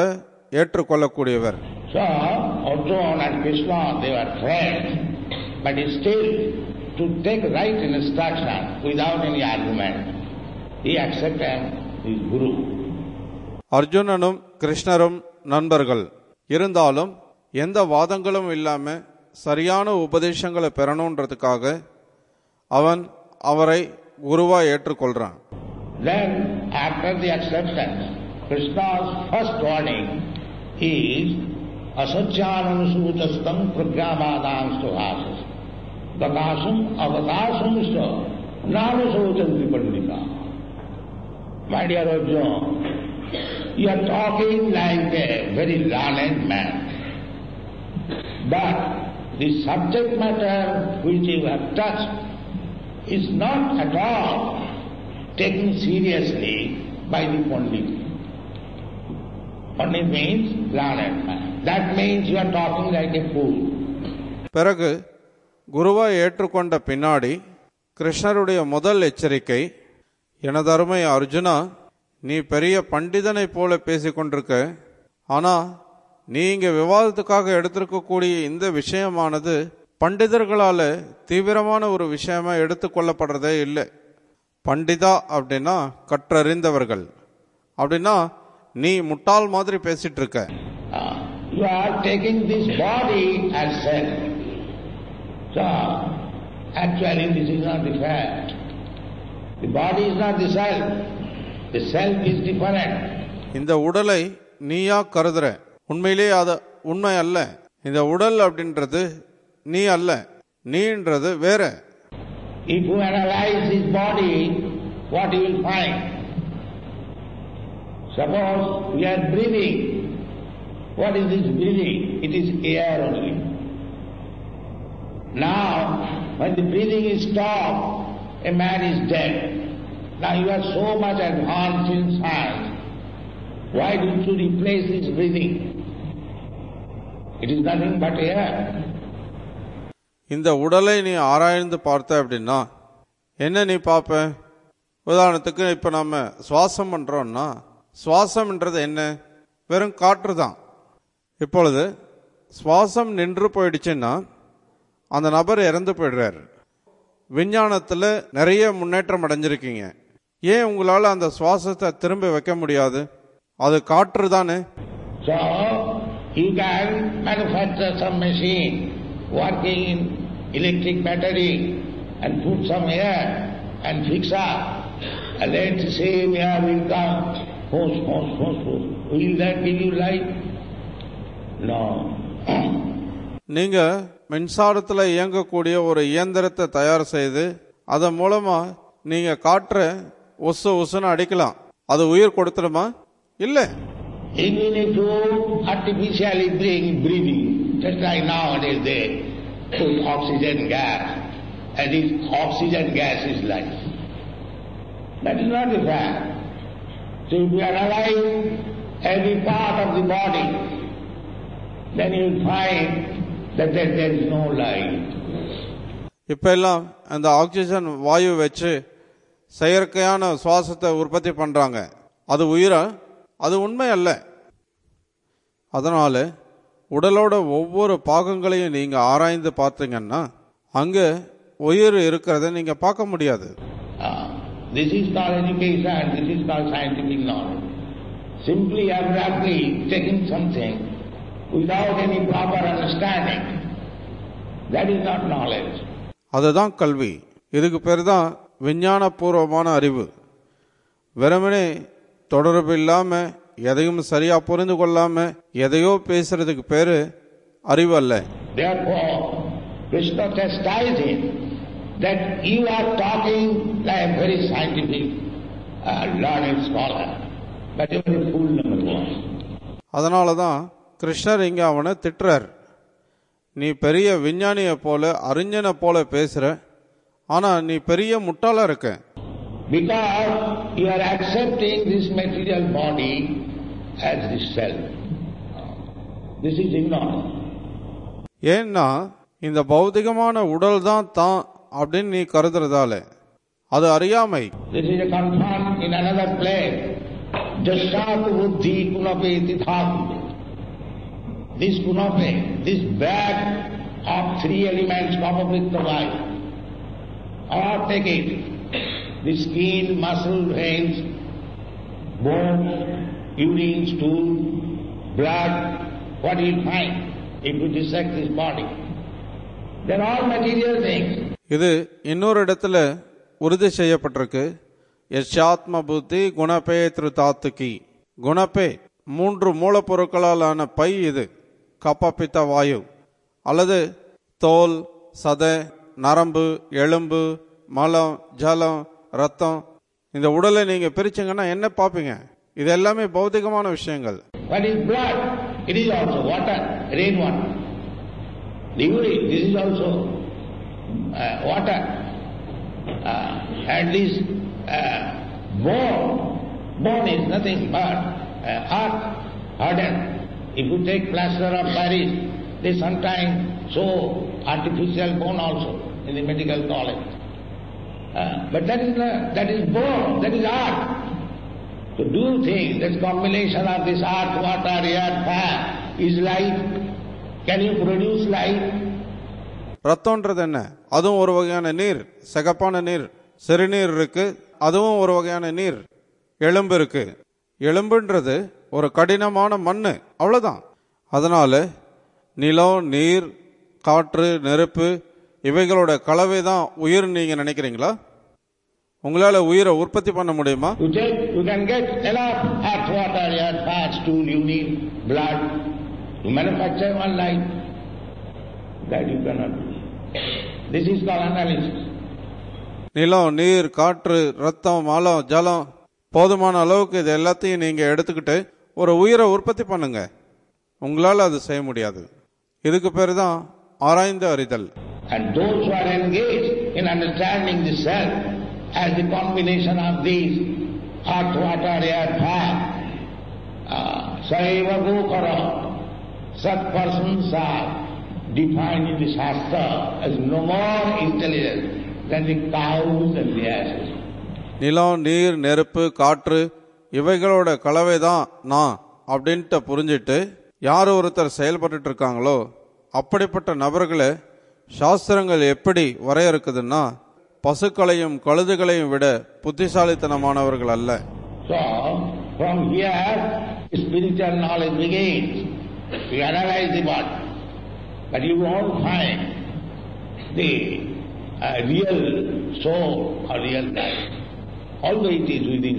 ஏற்றுக்கொள்ளக்கூடியவர். So Arjuna and Krishna, they were friends, but still to take right instruction without any argument, he accepted his guru. அர்ஜுனனும் கிருஷ்ணரும் நண்பர்கள் இருந்தாலும் எந்த வாதங்களும் இல்லாம சரியான உபதேசங்களை பெறணுன்றதுக்காக அவன் அவரை குருவா ஏற்றுக்கொள்றான். Then after the acceptance, Krishna's first warning is asacyananusūtastam pragyāvādāṁ Vakasam avakasam nāmasautanti pandita. My dear Arjuna, you are talking like a very learned man. But the subject matter which you have touched is not at all taken seriously by the Pandit. Pandit means learned man. That means you are talking like a fool. பிறகு குருவை ஏற்றுக்கொண்ட பின்னாடி கிருஷ்ணருடைய முதல் எச்சரிக்கை, எனதருமை அர்ஜுனா, நீ பெரிய பண்டிதனை போல பேசிக்கொண்டிருக்க, ஆனா நீ இங்க விவாதத்துக்காக எடுத்திருக்கக்கூடிய இந்த விஷயமானது பண்டிதர்களால தீவிரமான ஒரு விஷயமா எடுத்துக்கொள்ளப்படுறதே இல்லை. பண்டிதா அப்படின்னா கற்றறிந்தவர்கள், அப்படின்னா நீ முட்டாள் மாதிரி பேசிட்டு இருக்க. You are taking this body as self. So actually this is not the fact. The body is not the self. The self is different. இந்த உடலை நீயா கருதுற, உண்மையிலேயே அது உண்மை அல்ல. இந்த உடல் அப்படின்றது நீ அல்ல, நீன்றது வேற. If you analyze this body, what you will find? Suppose we are breathing. What is this breathing? It is air only. Now, when the breathing is stopped, a man is dead. Now you are so much advanced in science. Why don't you replace this breathing? It is nothing but air. இந்த உடலை நீ ஆராய்ந்து பார்த்த அப்படின்னா என்ன நீ பார்ப்ப? உதாரணத்துக்கு இப்ப நம்ம சுவாசம் பண்றோம்னா சுவாசம்ன்றது என்ன? வெறும் காற்று தான். இப்பொழுது சுவாசம் நின்று போயிடுச்சுன்னா அந்த நபர் இறந்து போயிடுறாரு. விஞ்ஞானத்துல நிறைய முன்னேற்றம் அடைஞ்சிருக்கீங்க, ஏன் உங்களால அந்த சுவாசத்தை திரும்ப வைக்க முடியாது? அது காற்று தானே. So you can manufacture some machine working in electric battery and put some air and fix up, and let the same air will come. Push, push, push, push. Will that give you life? No. நீங்க மின்சாரத்துல இயங்கக்கூடிய ஒரு இயந்திரத்தை தயார் செய்து அதன் மூலமா நீங்க காற்ற ஒசு ஒசுன்னு அடிக்கலாம், அது உயிர் கொடுத்துடுமா? இல்ல. Even if you artificially bring breathing, just like nowadays they put oxygen gas, and this oxygen gas is life. That is not the fact. So if you analyze every part of the body, then you will find that there, there is no life. இப்ப எல்லாம் அந்த oxygen வாயு வச்சு செயற்கையான சுவாசத்தை உற்பத்தி பண்றாங்க, அது உயிரா? அது உண்மை அல்ல. அதனால உடலோட ஒவ்வொரு பாகங்களையும் நீங்க ஆராய்ந்து பார்த்தீங்கன்னா அங்க உயிர் இருக்கிறத நீங்க பார்க்க முடியாது. This is called education, this is called scientific knowledge. Simply abruptly taking something without any proper understanding, that is not knowledge. அதுதான் கல்வி. இதுக்கு பேர் தான் விஞ்ஞானபூர்வமான அறிவு. வெறுமனே தொடர்பு இல்லாம எதையும் சரியா புரிந்து கொள்ளாம எதையோ பேசுறதுக்கு பேரு அறிவு அல்ல. Therefore, Krishna chastised him that you are talking like a very scientific, uh, learned scholar, but you are a fool number one. அதனாலதான் கிருஷ்ணர் இங்க அவனை திட்டுறார். நீ பெரிய விஞ்ஞானிய போல அறிஞனை போல பேசுற, ஆனா நீ பெரிய முட்டாளா இருக்க. Because you are accepting this material body as the self. This is ignorance. ஏன்னா இந்த பௌதிகமான உடல் தான் தான் அப்படின்னு நீ கருதுறதால அது அறியாமை. This is a confirmed in another place. Jashat buddhi kunapeti tham. this Gunape, this bag of three elements, Kapapitavai, or take it, the skin, muscle, veins, bones, urine, stool, blood, what do you find if you dissect this body? They are all material things. இது இன்னொரு இடத்துல உறுதி செய்யப்பட்டிருக்கு. யஷாத்ம புத்தி குணபே திருதாத்துக்கி. குணபே மூன்று மூலப்பொருட்களாலான by இது. கப்பபித்த வாயு அல்லது தோல், சதை, நரம்பு, எலும்பு, மலம், ஜலம், ரத்தம். இந்த உடலை நீங்க பிரிச்சீங்கன்னா என்ன பார்ப்பீங்க? இது எல்லாமே பௌதிகமான விஷயங்கள். What is blood? It is also water, rain water. The urine, this is also uh, water. Uh, and this uh, bone, bone is nothing but uh, earth, hardened. If you take plaster of Paris, they sometimes show artificial bone also in the medical college. Uh, but that is not, that is bone, that is earth. To do things, this combination of this earth, water, air, fire is life. Can you produce life? ரத்தம்ன்றது என்ன? அதுவும் ஒரு வகையான நீர், சகப்பான நீர். சிறுநீர் இருக்கு, அதுவும் ஒரு வகையான நீர். எலும்பு இருக்கு. எலும்புன்றது ஒரு கடினமான மண்ணு, அவ்வளவுதான். அதனால நிலம், நீர், காற்று, நெருப்பு இவைகளோட கலவை தான் உயிர் நீங்க நினைக்கிறீங்களா? உங்களால உயிரை உற்பத்தி பண்ண முடியுமா? You take, you can get enough earth, water, air, fire, stool, urine, blood. You manufacture one life. That you cannot do. This is called analysis. நிலம், நீர், காற்று, ரத்தம், மலம், ஜலம் போதுமான அளவுக்கு இது எல்லாத்தையும் நீங்க எடுத்துக்கிட்டு ஒரு உயிரை உற்பத்தி பண்ணுங்க. உங்களால அது செய்ய முடியாது. இதுக்கு பேரு தான் ஆராய்ந்து அறிதல். And those who are engaged in understanding the self as the combination of these earth, water, air, fire, Saiva Gokara, such persons are defined in the Shastra as no more intelligent than the cows and the asses. நிலம், நீர், நெருப்பு, காற்று இவைகளோட கலவை தான் நான் அப்படின்ட்டு புரிஞ்சிட்டு யார் ஒருத்தர் செயல்பட்டு இருக்காங்களோ அப்படிப்பட்ட நபர்களை சாஸ்திரங்கள் எப்படி வரையறுக்குதுன்னா பசுக்களையும் கழுதுகளையும் விட புத்திசாலித்தனமானவர்கள் அல்ல. So from here spiritual knowledge begins. You analyze the body, but you won't find the uh, real soul or real life, although it is within.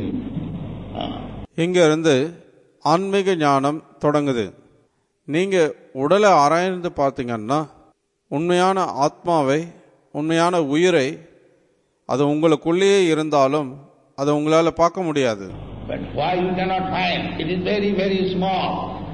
இங்க இருந்து ஆன்மீக ஞானம் தொடங்குது. நீங்க உடலை ஆராய்ந்து பார்த்தீங்கன்னா உண்மையான ஆத்மாவை, உண்மையான உயிரை அது உங்களுக்குள்ளேயே இருந்தாலும் அது உங்களால பார்க்க முடியாது. But why you cannot find? It is very very small.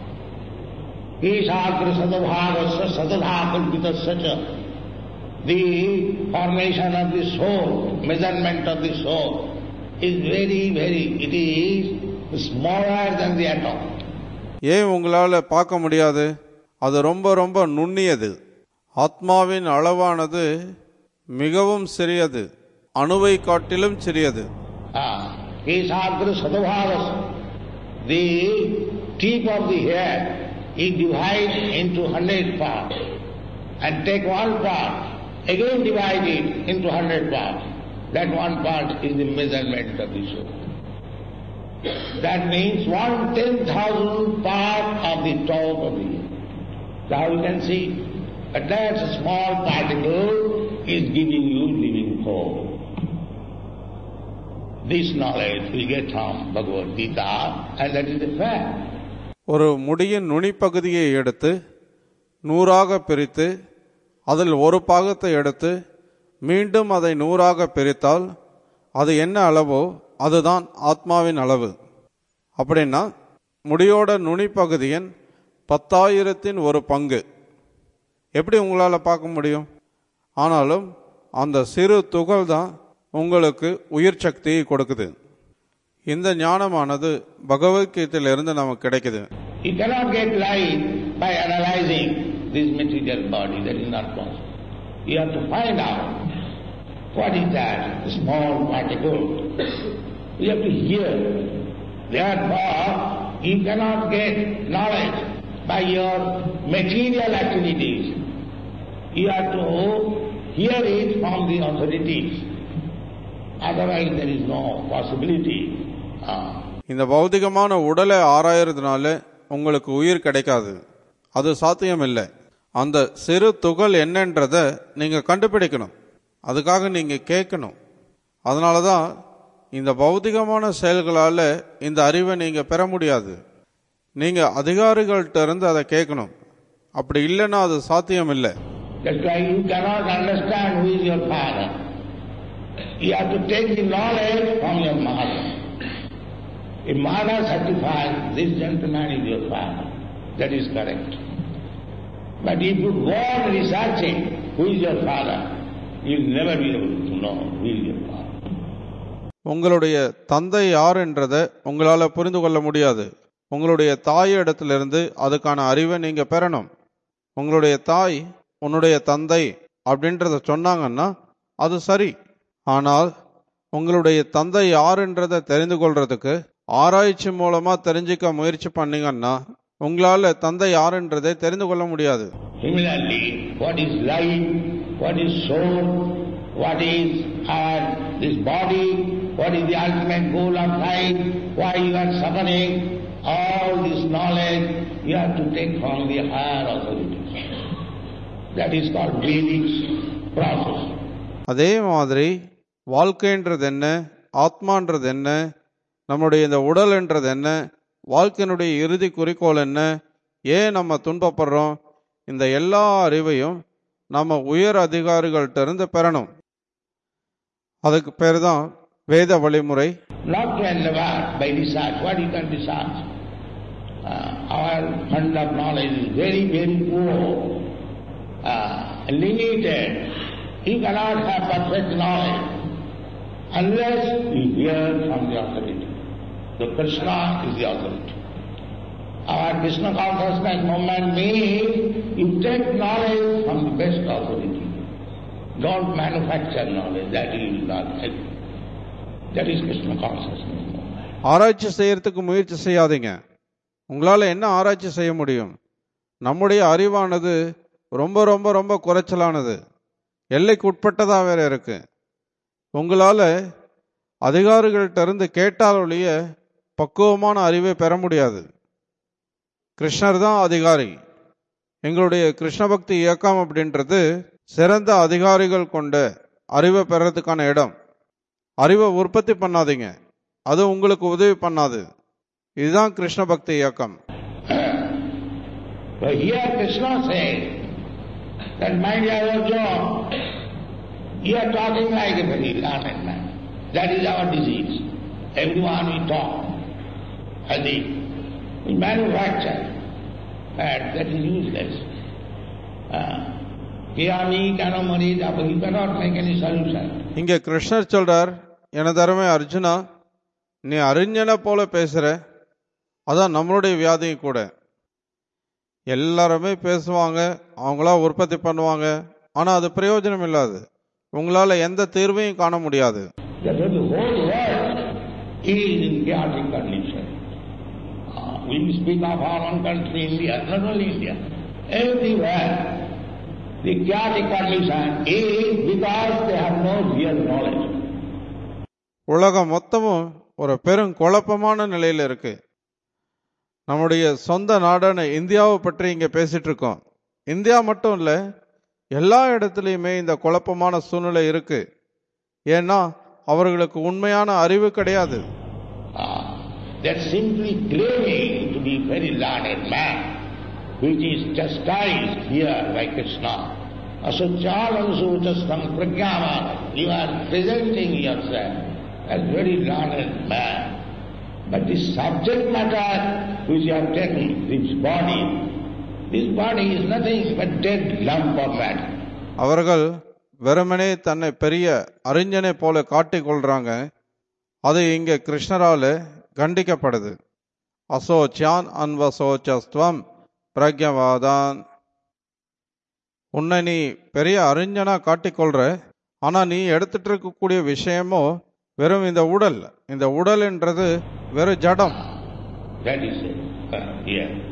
Ishakra sadabhavasya sadabhakalpitasya. The formation of the soul, measurement of the soul is very very, it is smaller than the atom. ஏன் உங்களால பார்க்க முடியாது? அது ரொம்ப ரொம்ப நுண்ணியது. ஆத்மாவின் அளவானது மிகவும் சிறியது, அணுவை காட்டிலும் சிறியது. Ishakra sadabhavasya. The tip of the hair is divided into hundred parts and take one part, again divide it into hundred parts. That one part is the measurement of the soul. That means one ten thousand part of the top of the earth. Now you can see, but that small particle is giving you living soul. This knowledge we get from Bhagavad Gita, and that is the fact. ஒரு முடியின் நுனிப்பகுதியை எடுத்து நூறாக பிரித்து அதில் ஒரு பாகத்தை எடுத்து மீண்டும் அதை நூறாக பிரித்தால் அது என்ன அளவோ அதுதான் ஆத்மாவின் அளவு. அப்படின்னா முடியோட நுனிப்பகுதியின் பத்தாயிரத்தின் ஒரு பங்கு எப்படி உங்களால் பார்க்க முடியும்? ஆனாலும் அந்த சிறு துகள் தான் உங்களுக்கு உயிர் சக்தியை கொடுக்குது. இந்த ஞானமானது பகவத்கீதையிலிருந்து நமக்கு கிடைக்குது. You cannot get light by analyzing this material body. That is not possible. You have to find out what is that small particle. You have to hear. Therefore, you cannot get knowledge by your material activities. You have to hear it from the authorities. Otherwise there is no possibility. Uh, இந்த பௌதிகமான உடலை ஆராயறதுனால உங்களுக்கு உயிர் கிடைக்காது, அது சாத்தியம் இல்லை. அந்த சிறு துகள் என்னன்றத நீங்க கண்டுபிடிக்கணும், அதுக்காக நீங்க கேட்கணும். அதனால தான் இந்த பௌதிகமான செயல்களால இந்த அறிவை நீங்க பெற முடியாது. நீங்க அதிகாரிகள்கிட்ட இருந்து அதை கேட்கணும், அப்படி இல்லைன்னா அது சாத்தியம் இல்லை. That's why you cannot understand who is your father. You have to take the knowledge from your mother. If mother certifies this gentleman is your father, that is correct. But if you go on researching who is your father, you will never be able to know who is your father. உங்களுடைய தந்தை யார் என்றதை உங்களால் புரிந்து கொள்ள முடியாது. உங்களுடைய தாய் இடத்திலிருந்து அதுக்கான அறிவை நீங்க பெறணும். உங்களுடைய தாய் உன்னுடைய தந்தை அப்படின்றத சொன்னாங்கன்னா அது சரி. ஆனால் உங்களுடைய தந்தை யார் என்றதை தெரிந்து கொள்றதுக்கு ஆராய்ச்சி மூலமா தெரிஞ்சுக்க முயற்சி பண்ணீங்கன்னா உங்களால தந்தை யார் என்றதை தெரிந்து கொள்ள முடியாது. Similarly, what is life, what is soul, what is our this body, what is the ultimate goal of life, why you are suffering, all this knowledge you have to take from the higher authorities. That is called Vedic process. அதே மாதிரி வாழ்க்கைன்றது என்ன, ஆத்மான்றது என்ன, நம்முடைய இந்த உடல் என்றது என்ன, வாழ்க்கையினுடைய இறுதி குறிக்கோள் என்ன, ஏன் நம்ம துன்பப்படுறோம், இந்த எல்லா அறிவையும் நம்ம உயர் அதிகாரிகள்கிட்ட இருந்து பெறணும். அதுக்கு பேர் தான் வேத வழிமுறை. Not to endeavor by research, what you can research. Uh, our fund of knowledge is very, very poor, uh, limited. You cannot have perfect knowledge unless you hear from the authority. The Krishna is the authority. Our Krishna consciousness movement means you take knowledge from the best authority. Don't manufacture knowledge, that is not help. That is Krishna consciousness movement. ஆராய்ச்சி செய்யறதுக்கு முயற்சி செய்யாதீங்க. உங்களால் என்ன ஆராய்ச்சி செய்ய முடியும்? நம்முடைய அறிவானது ரொம்ப ரொம்ப ரொம்ப குறைச்சலானது, எல்லைக்கு உட்பட்டதா வேற இருக்கு. உங்களால அதிகாரிகள்கிட்ட இருந்து கேட்டால் ஒழிய பக்குவமான அறிவை பெற முடியாது. கிருஷ்ணர் தான் அதிகாரி. எங்களுடைய கிருஷ்ண பக்தி இயக்கம் அப்படின்றது சிறந்த அதிகாரிகள் கொண்ட அறிவை பெறறதுக்கான இடம். அறிவை உற்பத்தி பண்ணாதீங்க, அது உங்களுக்கு உதவி பண்ணாது. இதுதான் கிருஷ்ண பக்தி இயக்கம். But here Krishna says that my dear Arjuna, you are talking like a very learned man. That is our disease. Everyone we talk as if we manufacture, but that is useless. Kiyami kanamari japa, you cannot make any solution. இங்க கிருஷ்ணர் சொல்றார், எனது அருமை அர்ஜுனா, நீ அறிஞனை போல பேசுற, அதான் நம்மளுடைய வியாதியும் கூட. எல்லாருமே பேசுவாங்க, அவங்களா உற்பத்தி பண்ணுவாங்க, ஆனா அது பிரயோஜனம் இல்லாது. உங்களால எந்த தீர்வையும் காண முடியாது. The whole world is in chaotic condition. Uh, we speak of our own country, India, not only India, everywhere. The chaotic condition is because they have no real knowledge. உலகம் மொத்தமும் ஒரு பெரும் குழப்பமான நிலையில இருக்கு. நம்முடைய சொந்த நாடான இந்தியாவை பற்றி இங்க பேசிட்டு இருக்கோம். இந்தியா மட்டும் இல்ல, எல்லா இடத்துலையுமே இந்த குழப்பமான சூழ்நிலை இருக்கு. ஏன்னா அவர்களுக்கு உண்மையான அறிவு கிடையாது. That simply claiming to be very learned man, which is chastised here by Krishna. Asacchalansutastam pragyama, you are presenting yourself as very learned man. But this subject matter which you have taken, this body, this body is nothing but dead lump of matter. அவர்கள் வெறுமனே தன்னை பெரிய அறிஞனை போல காட்டிக் கொள்றாங்க. அது இங்க கிருஷ்ணரால கண்டிக்கப்படுது. அசோச்சான் அன்வசோச்சஸ்துவம் பிரக்ஞவாதான். உன்னை நீ பெரிய அறிஞனா காட்டிக்கொள்ற, ஆனா நீ எடுத்துட்டு இருக்கக்கூடிய விஷயமோ வெறும் இந்த உடல். இந்த உடல் என்றது வெறும் ஜடம். That is it. Uh, yeah.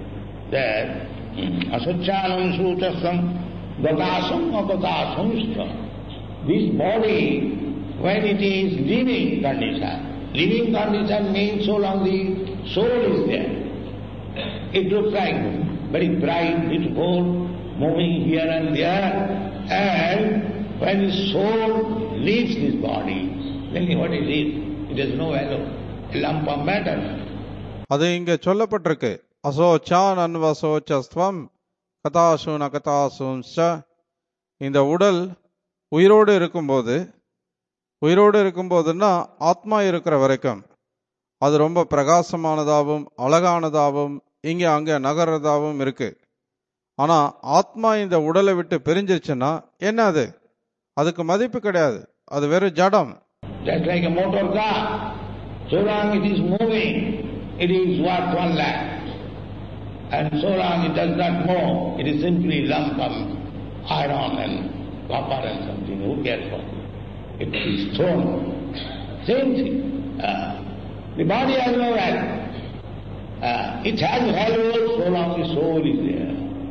that asachanam sutasam gatasam agatasam. This body, when it is living condition, living condition means so long the soul is there. It looks like very bright, beautiful, moving here and there, and when the soul leaves this body, then what is it? It has no value, a lump of matter. அது இங்க சொல்லப்பட்டிருக்கு. அசோச்சான் அன்வசோச்சஸ்துவம் கதாசூன் அகதாசூன் ச. இந்த உடல் உயிரோடு இருக்கும்போது, உயிரோடு இருக்கும்போதுன்னா ஆத்மா இருக்கிற வரைக்கும் அது ரொம்ப பிரகாசமானதாகவும் அழகானதாகவும் இங்கே அங்கே நகர்றதாகவும் இருக்கு. ஆனா ஆத்மா இந்த உடலை விட்டு பிரிஞ்சிருச்சுன்னா என்ன? அது அதுக்கு மதிப்பு கிடையாது. அது வெறும் ஜடம். Just like a motor car, so long it is moving, it is worth one lakh. And so long it does not move, it is simply lump of iron and copper and something. Who cares for it? It is thrown. Same thing. Uh, the body has no value. Uh, it has value so long the soul is there.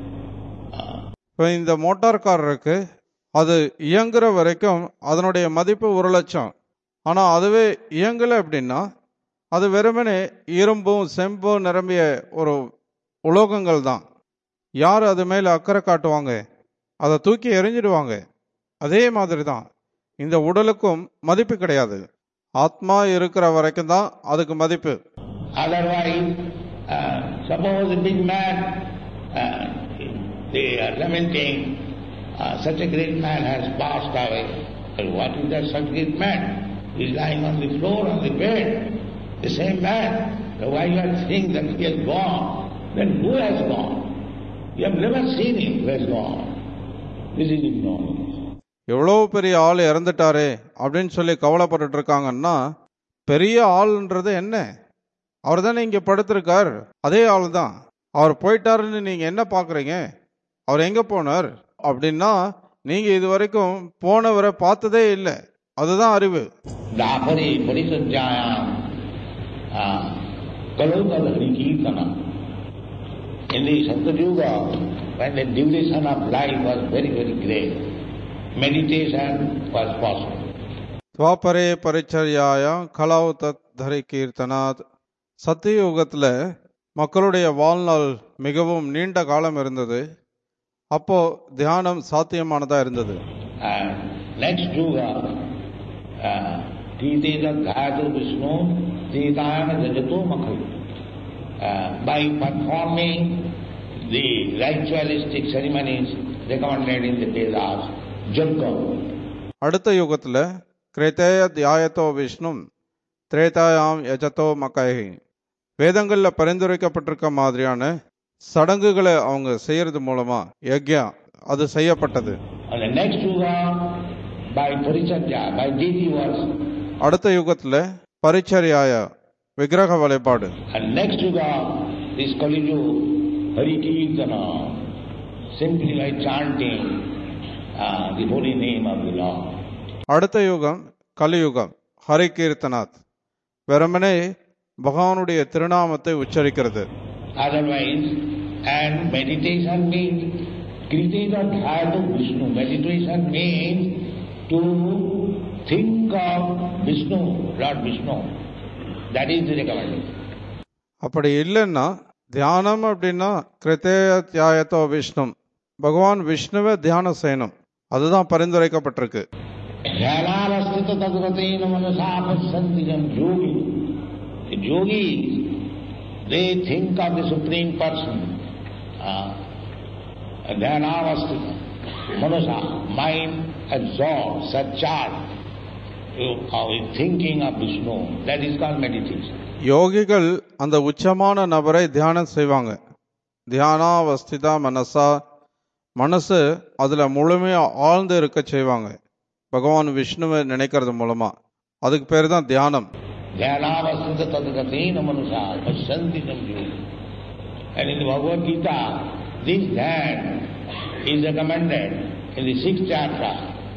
இப்போ இந்த motor car இருக்கு, அது இயங்குற வரைக்கும் அதனுடைய மதிப்பு ஒரு லட்சம். ஆனால் அதுவே இயங்கலை அப்படின்னா அது வெறுமனே இரும்பும் செம்பும் நிரம்பிய ஒரு உலோகங்கள் தான். யார் அது மேலே அக்கறை காட்டுவாங்க? அதை தூக்கி எறிஞ்சிடுவாங்க. அதே மாதிரி தான் இந்த உடலுக்கும் மதிப்பு கிடையாது. ஆத்மா இருக்கிற வரைக்கும் தான் அதுக்கு மதிப்பு. Otherwise, uh, suppose a big man, uh, they are lamenting, uh, such a great man has passed away. But what is that such great man? He is lying on the floor, on the bed. The same man. So why you are saying that he has gone? Then who has gone? You have never seen him who has gone. This is ignorance. எவ்வளோ பெரிய ஆள் இறந்துட்டாரே அப்படின்னு சொல்லி கவலைப்பட்டு இருக்காங்கன்னா, பெரிய ஆள்ன்றது என்ன? அவர் தானே இங்கே படுத்திருக்கார், அதே ஆள் தான். அவர் போயிட்டாருன்னு நீங்க என்ன பாக்குறீங்க? அவர் எங்க போனார் அப்படின்னா நீங்க இது வரைக்கும் போனவரை பார்த்ததே இல்லை. அதுதான் அறிவு. In the Satyuga, when the duration of life was very, very great, meditation was possible. துவாபரே பரிச்சர்யாய கலௌ தத் தரி கீர்த்தனாத். சத்தியுகத்தில் மக்களுடைய வாழ்நாள் மிகவும் நீண்ட காலம் இருந்தது. அப்போ தியானம் சாத்தியமானதா இருந்தது. Next yuga, Titeta Dhatu Vishnu Titayana Jajato Makhai. By performing the ritualistic ceremonies recommended in the Vedas, Jagga. அடுத்த யுகத்தில் கிரேத்தேய தியாயத்தோ விஷ்ணு திரேதாயாம் யஜதோ மகை. வேதங்களில் பரிந்துரைக்கப்பட்டிருக்க மாதிரியான சடங்குகளை அவங்க செய்யறது மூலமா யக்யா அது செய்யப்பட்டது. அடுத்த யுகத்துல பரிச்சர்யாய விக்கிரக வழிபாடு. அடுத்த யுகம் கலியுகம் ஹரி கீர்த்தனாத், வெறுமனே பகவானுடைய திருநாமத்தை உச்சரிக்கிறது. Otherwise, and meditation means Kriteta Dhatu Vishnu. Meditation means to think of Vishnu, Lord Vishnu. That is the recommendation. அப்படி இல்லைன்னா தியானம் அப்படின்னா கிருத்தேய தியாயத்தோ விஷ்ணு, பகவான் விஷ்ணுவை தியானம் செய்யணும். அதுதான் பரிந்துரைக்கப்பட்டிருக்கு. The yogis, they think of the Supreme Person. Dhyanavasthita, Manusa, mind absorbed, satchad, thinking of Vishnu. That is called meditation. யோகிகள் அந்த உச்சமான நபரை தியானம் செய்வாங்க. தியானாவஸ்திதா மனசா, மனசு அதுல முழுமையா ஆழ்ந்து இருக்க செய்வாங்க பகவான் விஷ்ணுவை நினைக்கிறது மூலமா. அதுக்கு பேரு தான் தியானம். Dhyanavasthita tadgatina manusa pasyantinam yogi. And in the Bhagavad Gita, this dhyan is recommended in the sixth chapter.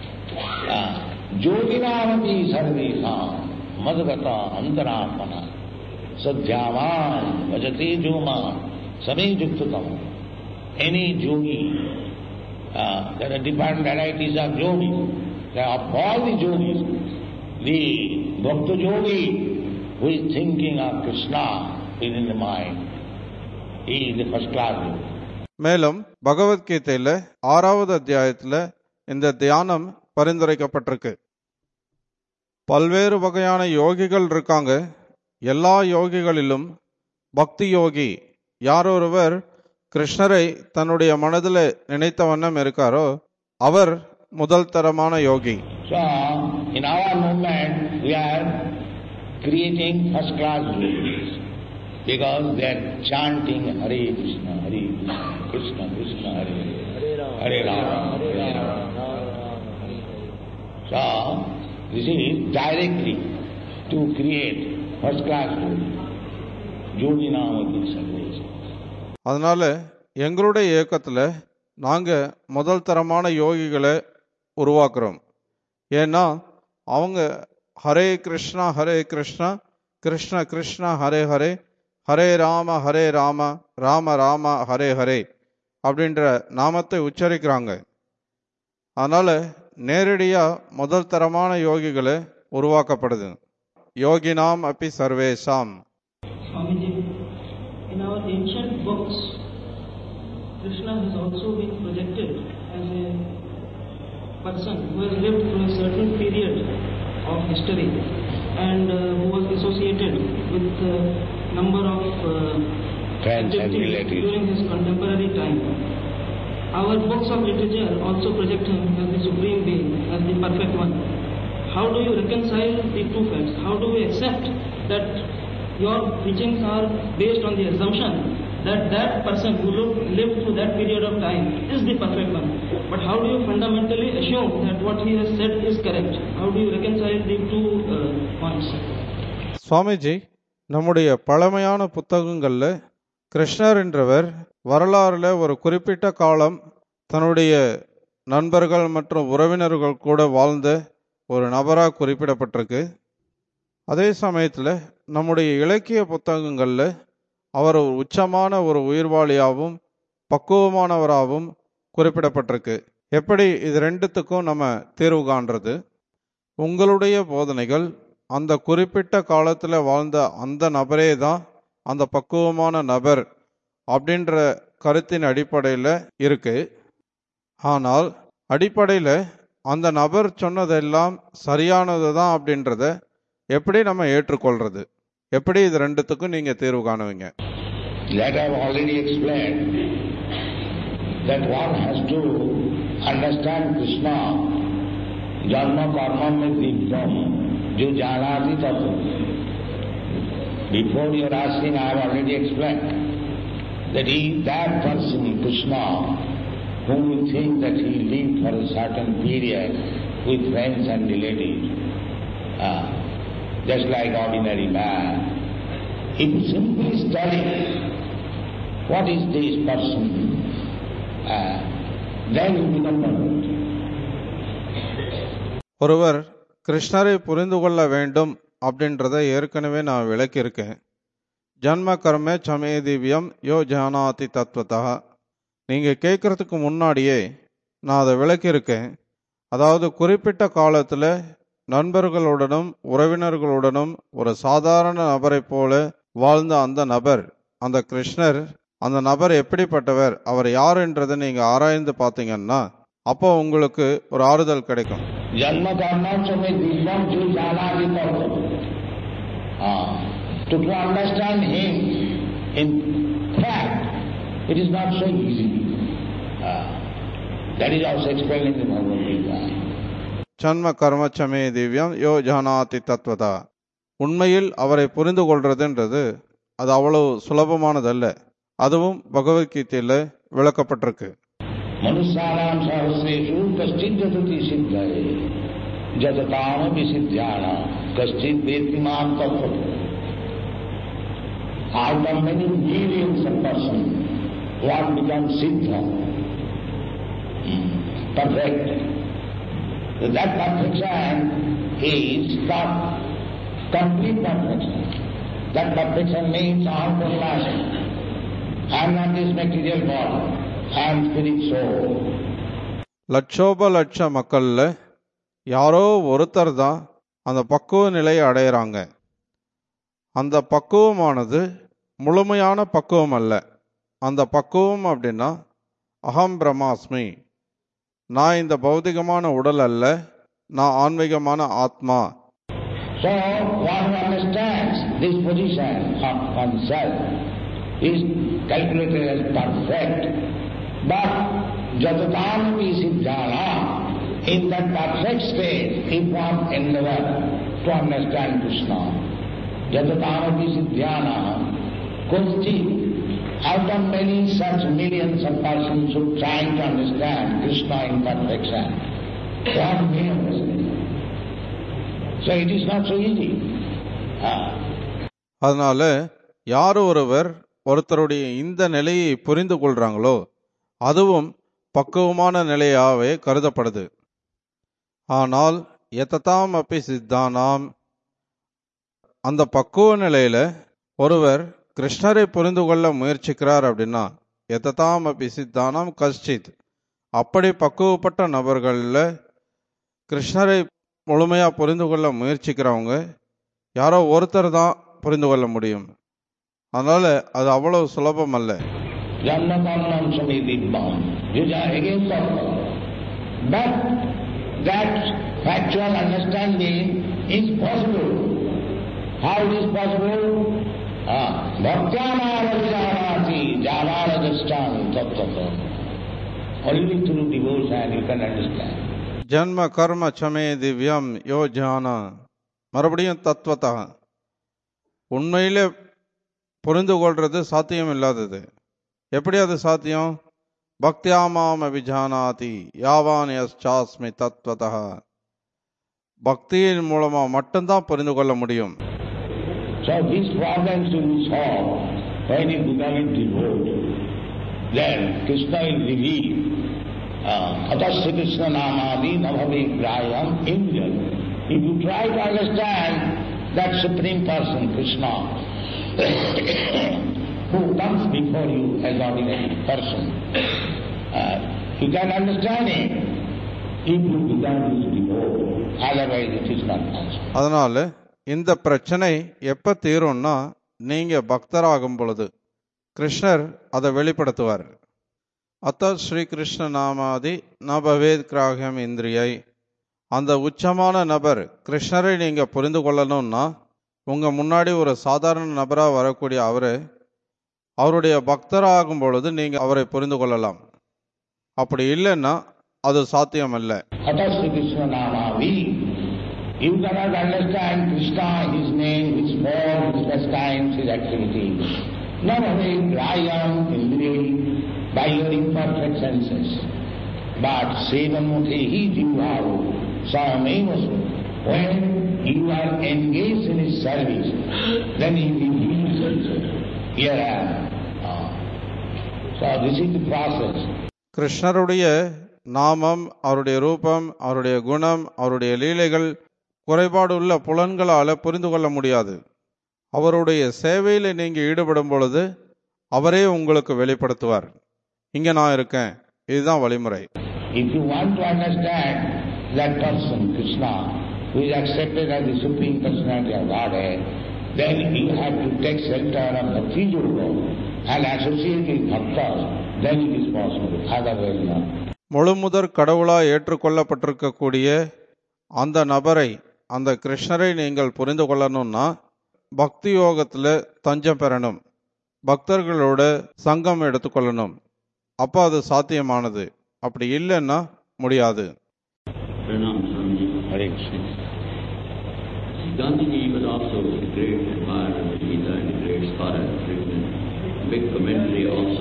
Yoginavati sarvesam madgata antaratmana sadhyavan bhajate joma Same Yuktatam. Any yogi, uh, there are different varieties of yogis. Of all the yogis, the Bhakta yogi who is thinking of Krishna within the mind, he is the first class yogi. மேலும் பகவத்கீதையில ஆறாவது அத்தியாயத்துல இந்த தியானம் பரிந்துரைக்கப்பட்டிருக்கு. பல்வேறு வகையான யோகிகள் இருக்காங்க. எல்லா யோகிகளிலும் பக்தி யோகி யாரொருவர் கிருஷ்ணரை தன்னுடைய மனதில் நினைத்த வண்ணம் இருக்காரோ அவர் முதல் தரமான யோகி. So, in our movement, we are creating first class yogis because they are chanting Hare Krishna, Hare Krishna, Krishna Krishna, Hare Hare Rama, Hare Rama. So, this is directly to create first class yogi. Yogi Namati Sarvesa. அதனால எங்களுடைய இயக்கத்தில் நாங்கள் முதல் தரமான யோகிகளை உருவாக்குறோம். ஏன்னா அவங்க ஹரே கிருஷ்ணா ஹரே கிருஷ்ணா கிருஷ்ண கிருஷ்ணா ஹரே ஹரே ஹரே ராம ஹரே ராம ராம ராம ஹரே ஹரே அப்படின்ற நாமத்தை உச்சரிக்கிறாங்க. அதனால நேரடியாக முதல் தரமான யோகிகளை உருவாக்கப்படுது. யோகினாம் அப்பி சர்வேஷாம். In our ancient books, Krishna has also been projected as a person who has lived through a certain period of history and uh, who was associated with a number of uh, friends and relatives during his contemporary time. Our books of literature also project him as the supreme being, as the perfect one. How do you reconcile the two facts? How do we accept that your teachings are based on the assumption that that person who lived through that period of time is the perfect one? But how do you fundamentally assume that what he has said is correct? How do you reconcile the two uh, points? Swamiji, நம்முடைய பழமையான புத்தகங்களில் கிருஷ்ணர் என்றவர் வரலாறுல ஒரு குறிப்பிட்ட காலம் தன்னுடைய நண்பர்கள் மற்றும் உறவினர்கள் கூட வாழ்ந்த ஒரு நபராக குறிப்பிடப்பட்டிருக்கு. அதே சமயத்தில் நம்முடைய இலக்கிய புத்தகங்களில் அவர் ஒரு உச்சமான ஒரு உயிர்வாளியாகவும் பக்குவமானவராகவும் குறிப்பிடப்பட்டிருக்கு. எப்படி இது ரெண்டுத்துக்கும் நம்ம தீர்வு காண்றது? உங்களுடைய போதனைகள் அந்த குறிப்பிட்ட காலத்தில் வாழ்ந்த அந்த நபரே தான் அந்த பக்குவமான நபர் அப்படின்ற கருத்தின் அடிப்படையில் இருக்கு. ஆனால் அடிப்படையில் அந்த நபர் சொன்னதெல்லாம் சரியானது தான் அப்படின்றத எப்படி நம்ம ஏற்றுக்கொள்றது? எப்படி இது ரெண்டுத்துக்கும் நீங்க தீர்வு காணுவீங்க? That I have already explained that one has to understand Krishna. Janma karma mein divyam jo janati tattva. Before you are asking, I have already explained that he, that person, Krishna, whom we think that he lived for a certain period with friends and relatives, uh, just like ordinary man, if you simply study what is this person, uh, then you become perfect. ஒருவர் கிருஷ்ணரை புரிந்து கொள்ள வேண்டும் அப்படின்றத ஏற்கனவே நான் விளக்கியிருக்கேன். ஜன்ம கர்ம சமே திவ்யம் யோ ஜானாதி தத்வதா. நீங்கள் கேட்குறதுக்கு முன்னாடியே நான் அதை விளக்கியிருக்கேன். அதாவது குறிப்பிட்ட காலத்தில் நண்பர்களுடனும் உறவினர்களுடனும் ஒரு சாதாரண நபரை போல வாழ்ந்த அந்த நபர், அந்த கிருஷ்ணர், அந்த நபர் எப்படிப்பட்டவர், அவர் யார் என்றதை நீங்க ஆராய்ந்து பார்த்தீங்கன்னா அப்போ உங்களுக்கு ஒரு ஆறுதல் கிடைக்கும். ஜன்ம கர்மம் சமே திவ்யம் ஜோ ஜானாதி தத்வதா. To understand him in fact, it is not so easy. Uh, that is also explained in the Bhagavad Gita. ஜன்ம கர்மச்சமே திவ்யம் யோ ஜானாதி தத்வதா. உண்மையில் அவரை புரிந்து கொள்றதுன்றது அது அவ்வளவு சுலபமானதல்ல. அதுவும் பகவத்கீதையில விளக்கப்பட்டிருக்கு. மனுஷானாம் சஹஸ்ரேஷு கஷ்டித் ஜததி சித்தயே ஜததாம விசித்யானாம் கஷ்டித் வேத்தி மாம் தத்வதா. Out of many millions of persons, one becomes siddha, perfect. That perfection is not complete perfection. That perfection means all compassion. I am not this material body, I am spirit soul. லட்சோப லட்ச மக்கள்ல யாரோ ஒருத்தர் தான் அந்த பக்குவ நிலையை அடையிறாங்க. அந்த பக்குவமானது முழுமையான பக்குவம் அல்ல. அந்த பக்குவம் அப்படின்னா அகம் பிரம்மாஸ்மி, நான் இந்த பௌதிகமான உடல் அல்ல, நான் ஆன்மீகமான ஆத்மா. So one who understands this position of oneself is calculated as perfect. But jatatampi siddhana, in that perfect state, if one endeavor to understand Krishna, jatatampi siddhana, kosti, out of many such millions of persons who try to understand Krishna in perfection, one may understand. So it is not so easy. அதனால யார் ஒருவர் ஒருத்தருடைய இந்த நிலையை புரிந்து கொள்றாங்களோ அதுவும் பக்குவமான நிலையாவே கருதப்படுது. ஆனால் எததாம் அப்பி சித்தானாம், அந்த பக்குவ நிலையில ஒருவர் கிருஷ்ணரை புரிந்து கொள்ள முயற்சிக்கிறார் அப்படின்னா எததாம் அப்பி சித்தானாம் கஷ்டித், அப்படி பக்குவப்பட்ட நபர்கள்ல கிருஷ்ணரை முழுமையா புரிந்து கொள்ள முயற்சிக்கிறவங்க யாரோ ஒருத்தர் தான் புரிந்து கொள்ள முடியும். அதனால அது அவ்வளவு சுலபம் அல்ல. But that factual understanding is possible. How it is possible? Bhaktyamāvajjānāti jāvāradastāni tattva. Only through devotion you can understand. ஜன்ம கர்ம சமே திவ்யம் யோ ஜானா. மறுபடியும் தத்துவத்தா உண்மையிலே புரிந்து கொள்றது சாத்தியம் இல்லாதது. எப்படி அது சாத்தியம்? பக்தியாமாம் அபிஜானாதி யாவான் யஸ்சாஸ்மி தத்வதா, பக்தியின் மூலமா மட்டும்தான் புரிந்து கொள்ள முடியும். So these problems will be solved when you become devoted. Then Krishna will reveal Atasya Krishna Namadi Nabhavi Grayam Injal. If you try to understand that Supreme Person, Krishna, who comes before you as ordinary person, uh, you can understand him if you become his devotee. Otherwise it is not possible. அதனால இந்த பிரச்சனை எப்ப தீரும்னா நீங்க பக்தராகும் பொழுது கிருஷ்ணர் அதை வெளிப்படுத்துவார். அத்த ஸ்ரீ கிருஷ்ண நாமாதி நபவேத் கிராகியம் இந்திரியை, அந்த உச்சமான நபர் கிருஷ்ணரை நீங்க புரிந்து கொள்ளணும்னா உங்க முன்னாடி ஒரு சாதாரண நபரா வரக்கூடிய அவரு அவருடைய பக்தராகும் பொழுது நீங்க அவரை புரிந்து கொள்ளலாம். அப்படி இல்லைன்னா அது சாத்தியம் அல்ல. You cannot understand Krishna, his name, his form, his pastimes, his activities. Not only Grayam, Indriya, by your imperfect senses. But Sevamutehi Jivāvu Sāyamevasu. When you are engaged in his service, then he reveals himself. Here I am. So this is the process. கிருஷ்ணருடைய நாமம், அவருடைய ரூபம், அவருடைய குணம், அவருடைய லீலைகள் குறைபாடு உள்ள புலன்களால புரிந்து கொள்ள முடியாது. அவருடைய சேவையில நீங்க ஈடுபடும் பொழுது அவரே உங்களுக்கு வெளிப்படுத்துவார். இங்க நான் இருக்கேன், இதுதான் வழிமுறை. If you want to understand that person, Krishna, who is accepted as the Supreme Personality of Godhead, then you have to take shelter of the Bhakti-yoga and associate with bhaktas, then it is possible. Otherwise not. முழு முதற் கடவுளா ஏற்றுக்கொள்ளப்பட்டிருக்கக்கூடிய அந்த நபரை, அந்த கிருஷ்ணரை நீங்கள் புரிந்து கொள்ளணும்னா பக்தி யோகத்துல தஞ்சம் பெறணும், பக்தர்களோட சங்கம் எடுத்துக்கொள்ளணும். அப்ப அது சாத்தியமானது. அப்படி இல்லைன்னா முடியாது. Gandhiji was also a great admirer of Gita and a great scholar, written a big commentary also.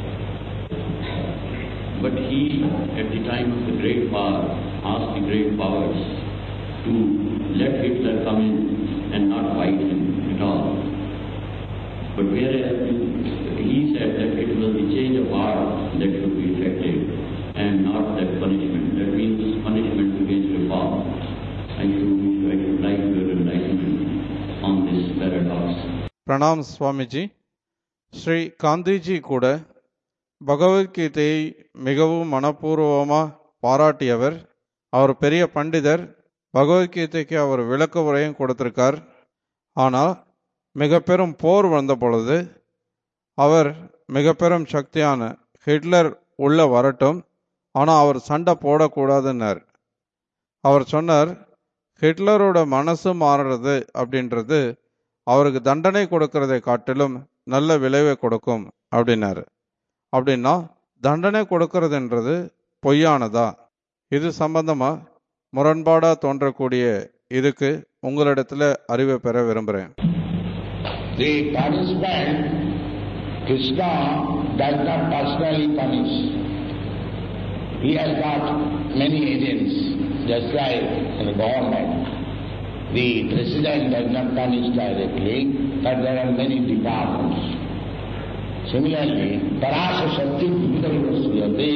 But he, at the time of the great war, asked the great powers to let Hitler come in and not fight him at all. But whereas he said that it was the change of heart that should be effective and not that punishment. That means punishment against reform. I should, I should like your enlightenment on this paradox. Pranam Swamiji. Sri Gandhiji கூட பகவத்கீதையை மிகவும் மனப்பூர்வமாக பாராட்டியவர். அவர் பெரிய பண்டிதர். பகவத்கீதைக்கு அவர் விளக்க உரையும் கொடுத்திருக்கார். ஆனால் மிக பெரும் போர் வந்த பொழுது அவர் மிக பெரும் சக்தியான ஹிட்லர் உள்ள வரட்டும், ஆனால் அவர் சண்டை போடக்கூடாதுன்னார். அவர் சொன்னார், ஹிட்லரோட மனசு மாறுறது அப்படின்றது அவருக்கு தண்டனை கொடுக்கறதை காட்டிலும் நல்ல விளைவை கொடுக்கும் அப்படின்னாரு. அப்படின்னா தண்டனை கொடுக்கறதுன்றது பொய்யானதா? இது சம்பந்தமா முரண்பாடா தோன்றக்கூடிய இதுக்கு உங்களிடத்துல அறிவை பெற விரும்புகிறேன். The punishment, Krishna does not personally punish. He has got many agents, just like in the government. The president does not punish directly, but there are many departments. Similarly, Parasa Shakti Vividavasya,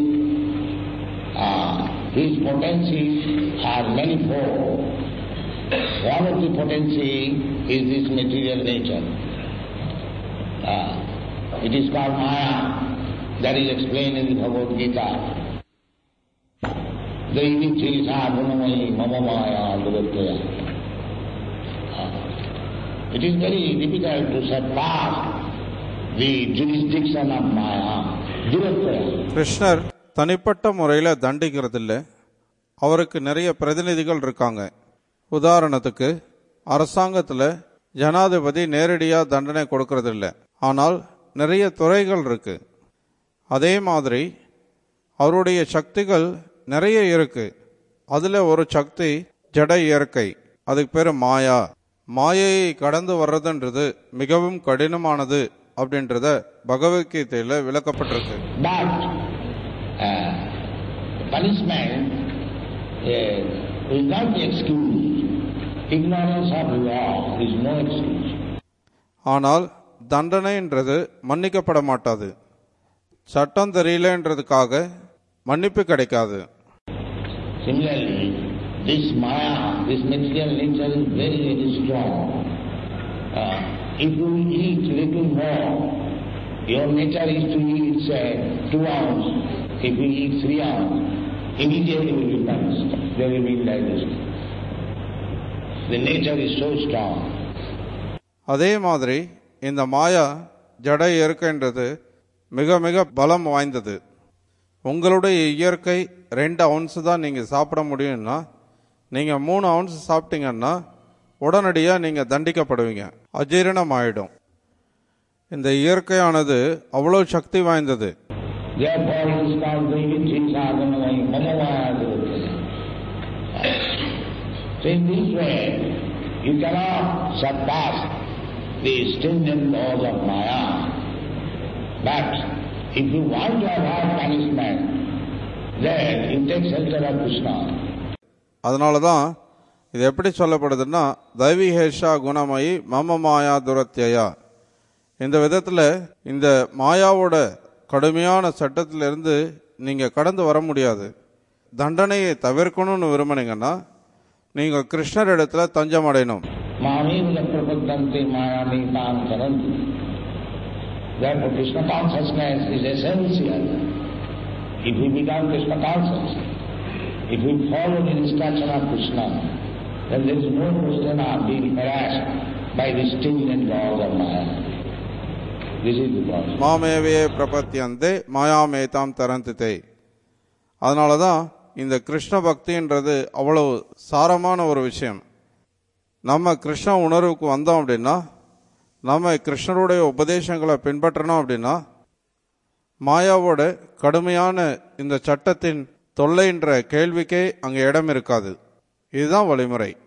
uh, his potencies are manifold. One of the potency is this material nature. Uh, it is called Maya. That is explained in the Bhagavad Gita. Devi Chilsa Gunamayi Mama Maya Durataya. It is very difficult to surpass the jurisdiction of Maya. Durataya. கிருஷ்ணர் தனிப்பட்ட முறையில் தண்டிக்கிறதில்லை. அவருக்கு நிறைய பிரதிநிதிகள் இருக்காங்க. உதாரணத்துக்கு அரசாங்கத்தில் ஜனாதிபதி நேரடியாக தண்டனை கொடுக்கறதில்லை, ஆனால் நிறைய துறைகள் இருக்கு. அதே மாதிரி அவருடைய சக்திகள் நிறைய இருக்கு. அதில் ஒரு சக்தி ஜட இயற்கை, அதுக்கு பேர் மாயா. மாயையை கடந்து வர்றதுன்றது மிகவும் கடினமானது அப்படின்றத பகவத்கீதையில் விளக்கப்பட்டிருக்கு. Punishment is not the excuse. Ignorance of law is no excuse. ஆனால் தண்டனைன்றது மன்னிக்கப்பட மாட்டாது. சட்டம் தெரியலன்றதுக்காக மன்னிப்பு கிடைக்காது. Similarly, this Maya, this material nature is very, very strong. Uh, if you eat little more, your nature is to eat, say, two ounce. If you eat three ounce, immediately will be punished. There will be indigestion. The nature is so strong. அதே மாதிரி இந்த மாயா ஜட இயற்கைன்றது மிக மிக பலம் வாய்ந்தது. உங்களுடைய இயற்கை ரெண்டு அவுன்ஸ் தான் நீங்கள் சாப்பிட முடியும்னா, நீங்கள் மூணு அவுன்ஸ் சாப்பிட்டீங்கன்னா உடனடியாக நீங்கள் தண்டிக்கப்படுவீங்க, அஜீரணம் ஆயிடும். இந்த இயற்கையானது அவ்வளோ சக்தி வாய்ந்தது. So in this way, you cannot surpass the stringent laws of Maya. But if you want to avoid punishment, then you take shelter of Krishna. அதனால தான் இது எப்படி சொல்லப்படுதுன்னா, தைவிஹேஷா குணமயி மம மாயா துரத்யா. இந்த விதத்தில் இந்த மாயாவோட கடுமையான சட்டத்திலிருந்து நீங்கள் கடந்து வர முடியாது. தண்டனையை தவிர்க்கணும்னு விரும்பினீங்கன்னா நீங்கள் கிருஷ்ணர் இடத்துல தஞ்சம் அடையணும். Krishna consciousness is essential. If we become Krishna conscious, if we follow the instruction of Krishna, then there is no question of being harassed by the stringent laws of Maya. This is the problem. மாமேவே பிரபத்தியந்தே மாயாமேதாம் தரந்திதே. அதனால தான் இந்த கிருஷ்ண பக்தின்றது அவ்வளவு சாரமான ஒரு விஷயம். நம்ம கிருஷ்ண உணர்வுக்கு வந்தோம் அப்படின்னா, நம்ம கிருஷ்ணருடைய உபதேசங்களை பின்பற்றணும் அப்படின்னா, மாயாவோட கடுமையான இந்த சட்டத்தின் தொல்லைன்ற கேள்விக்கே அங்கே இடம் இருக்காது. இதுதான் வழிமுறை.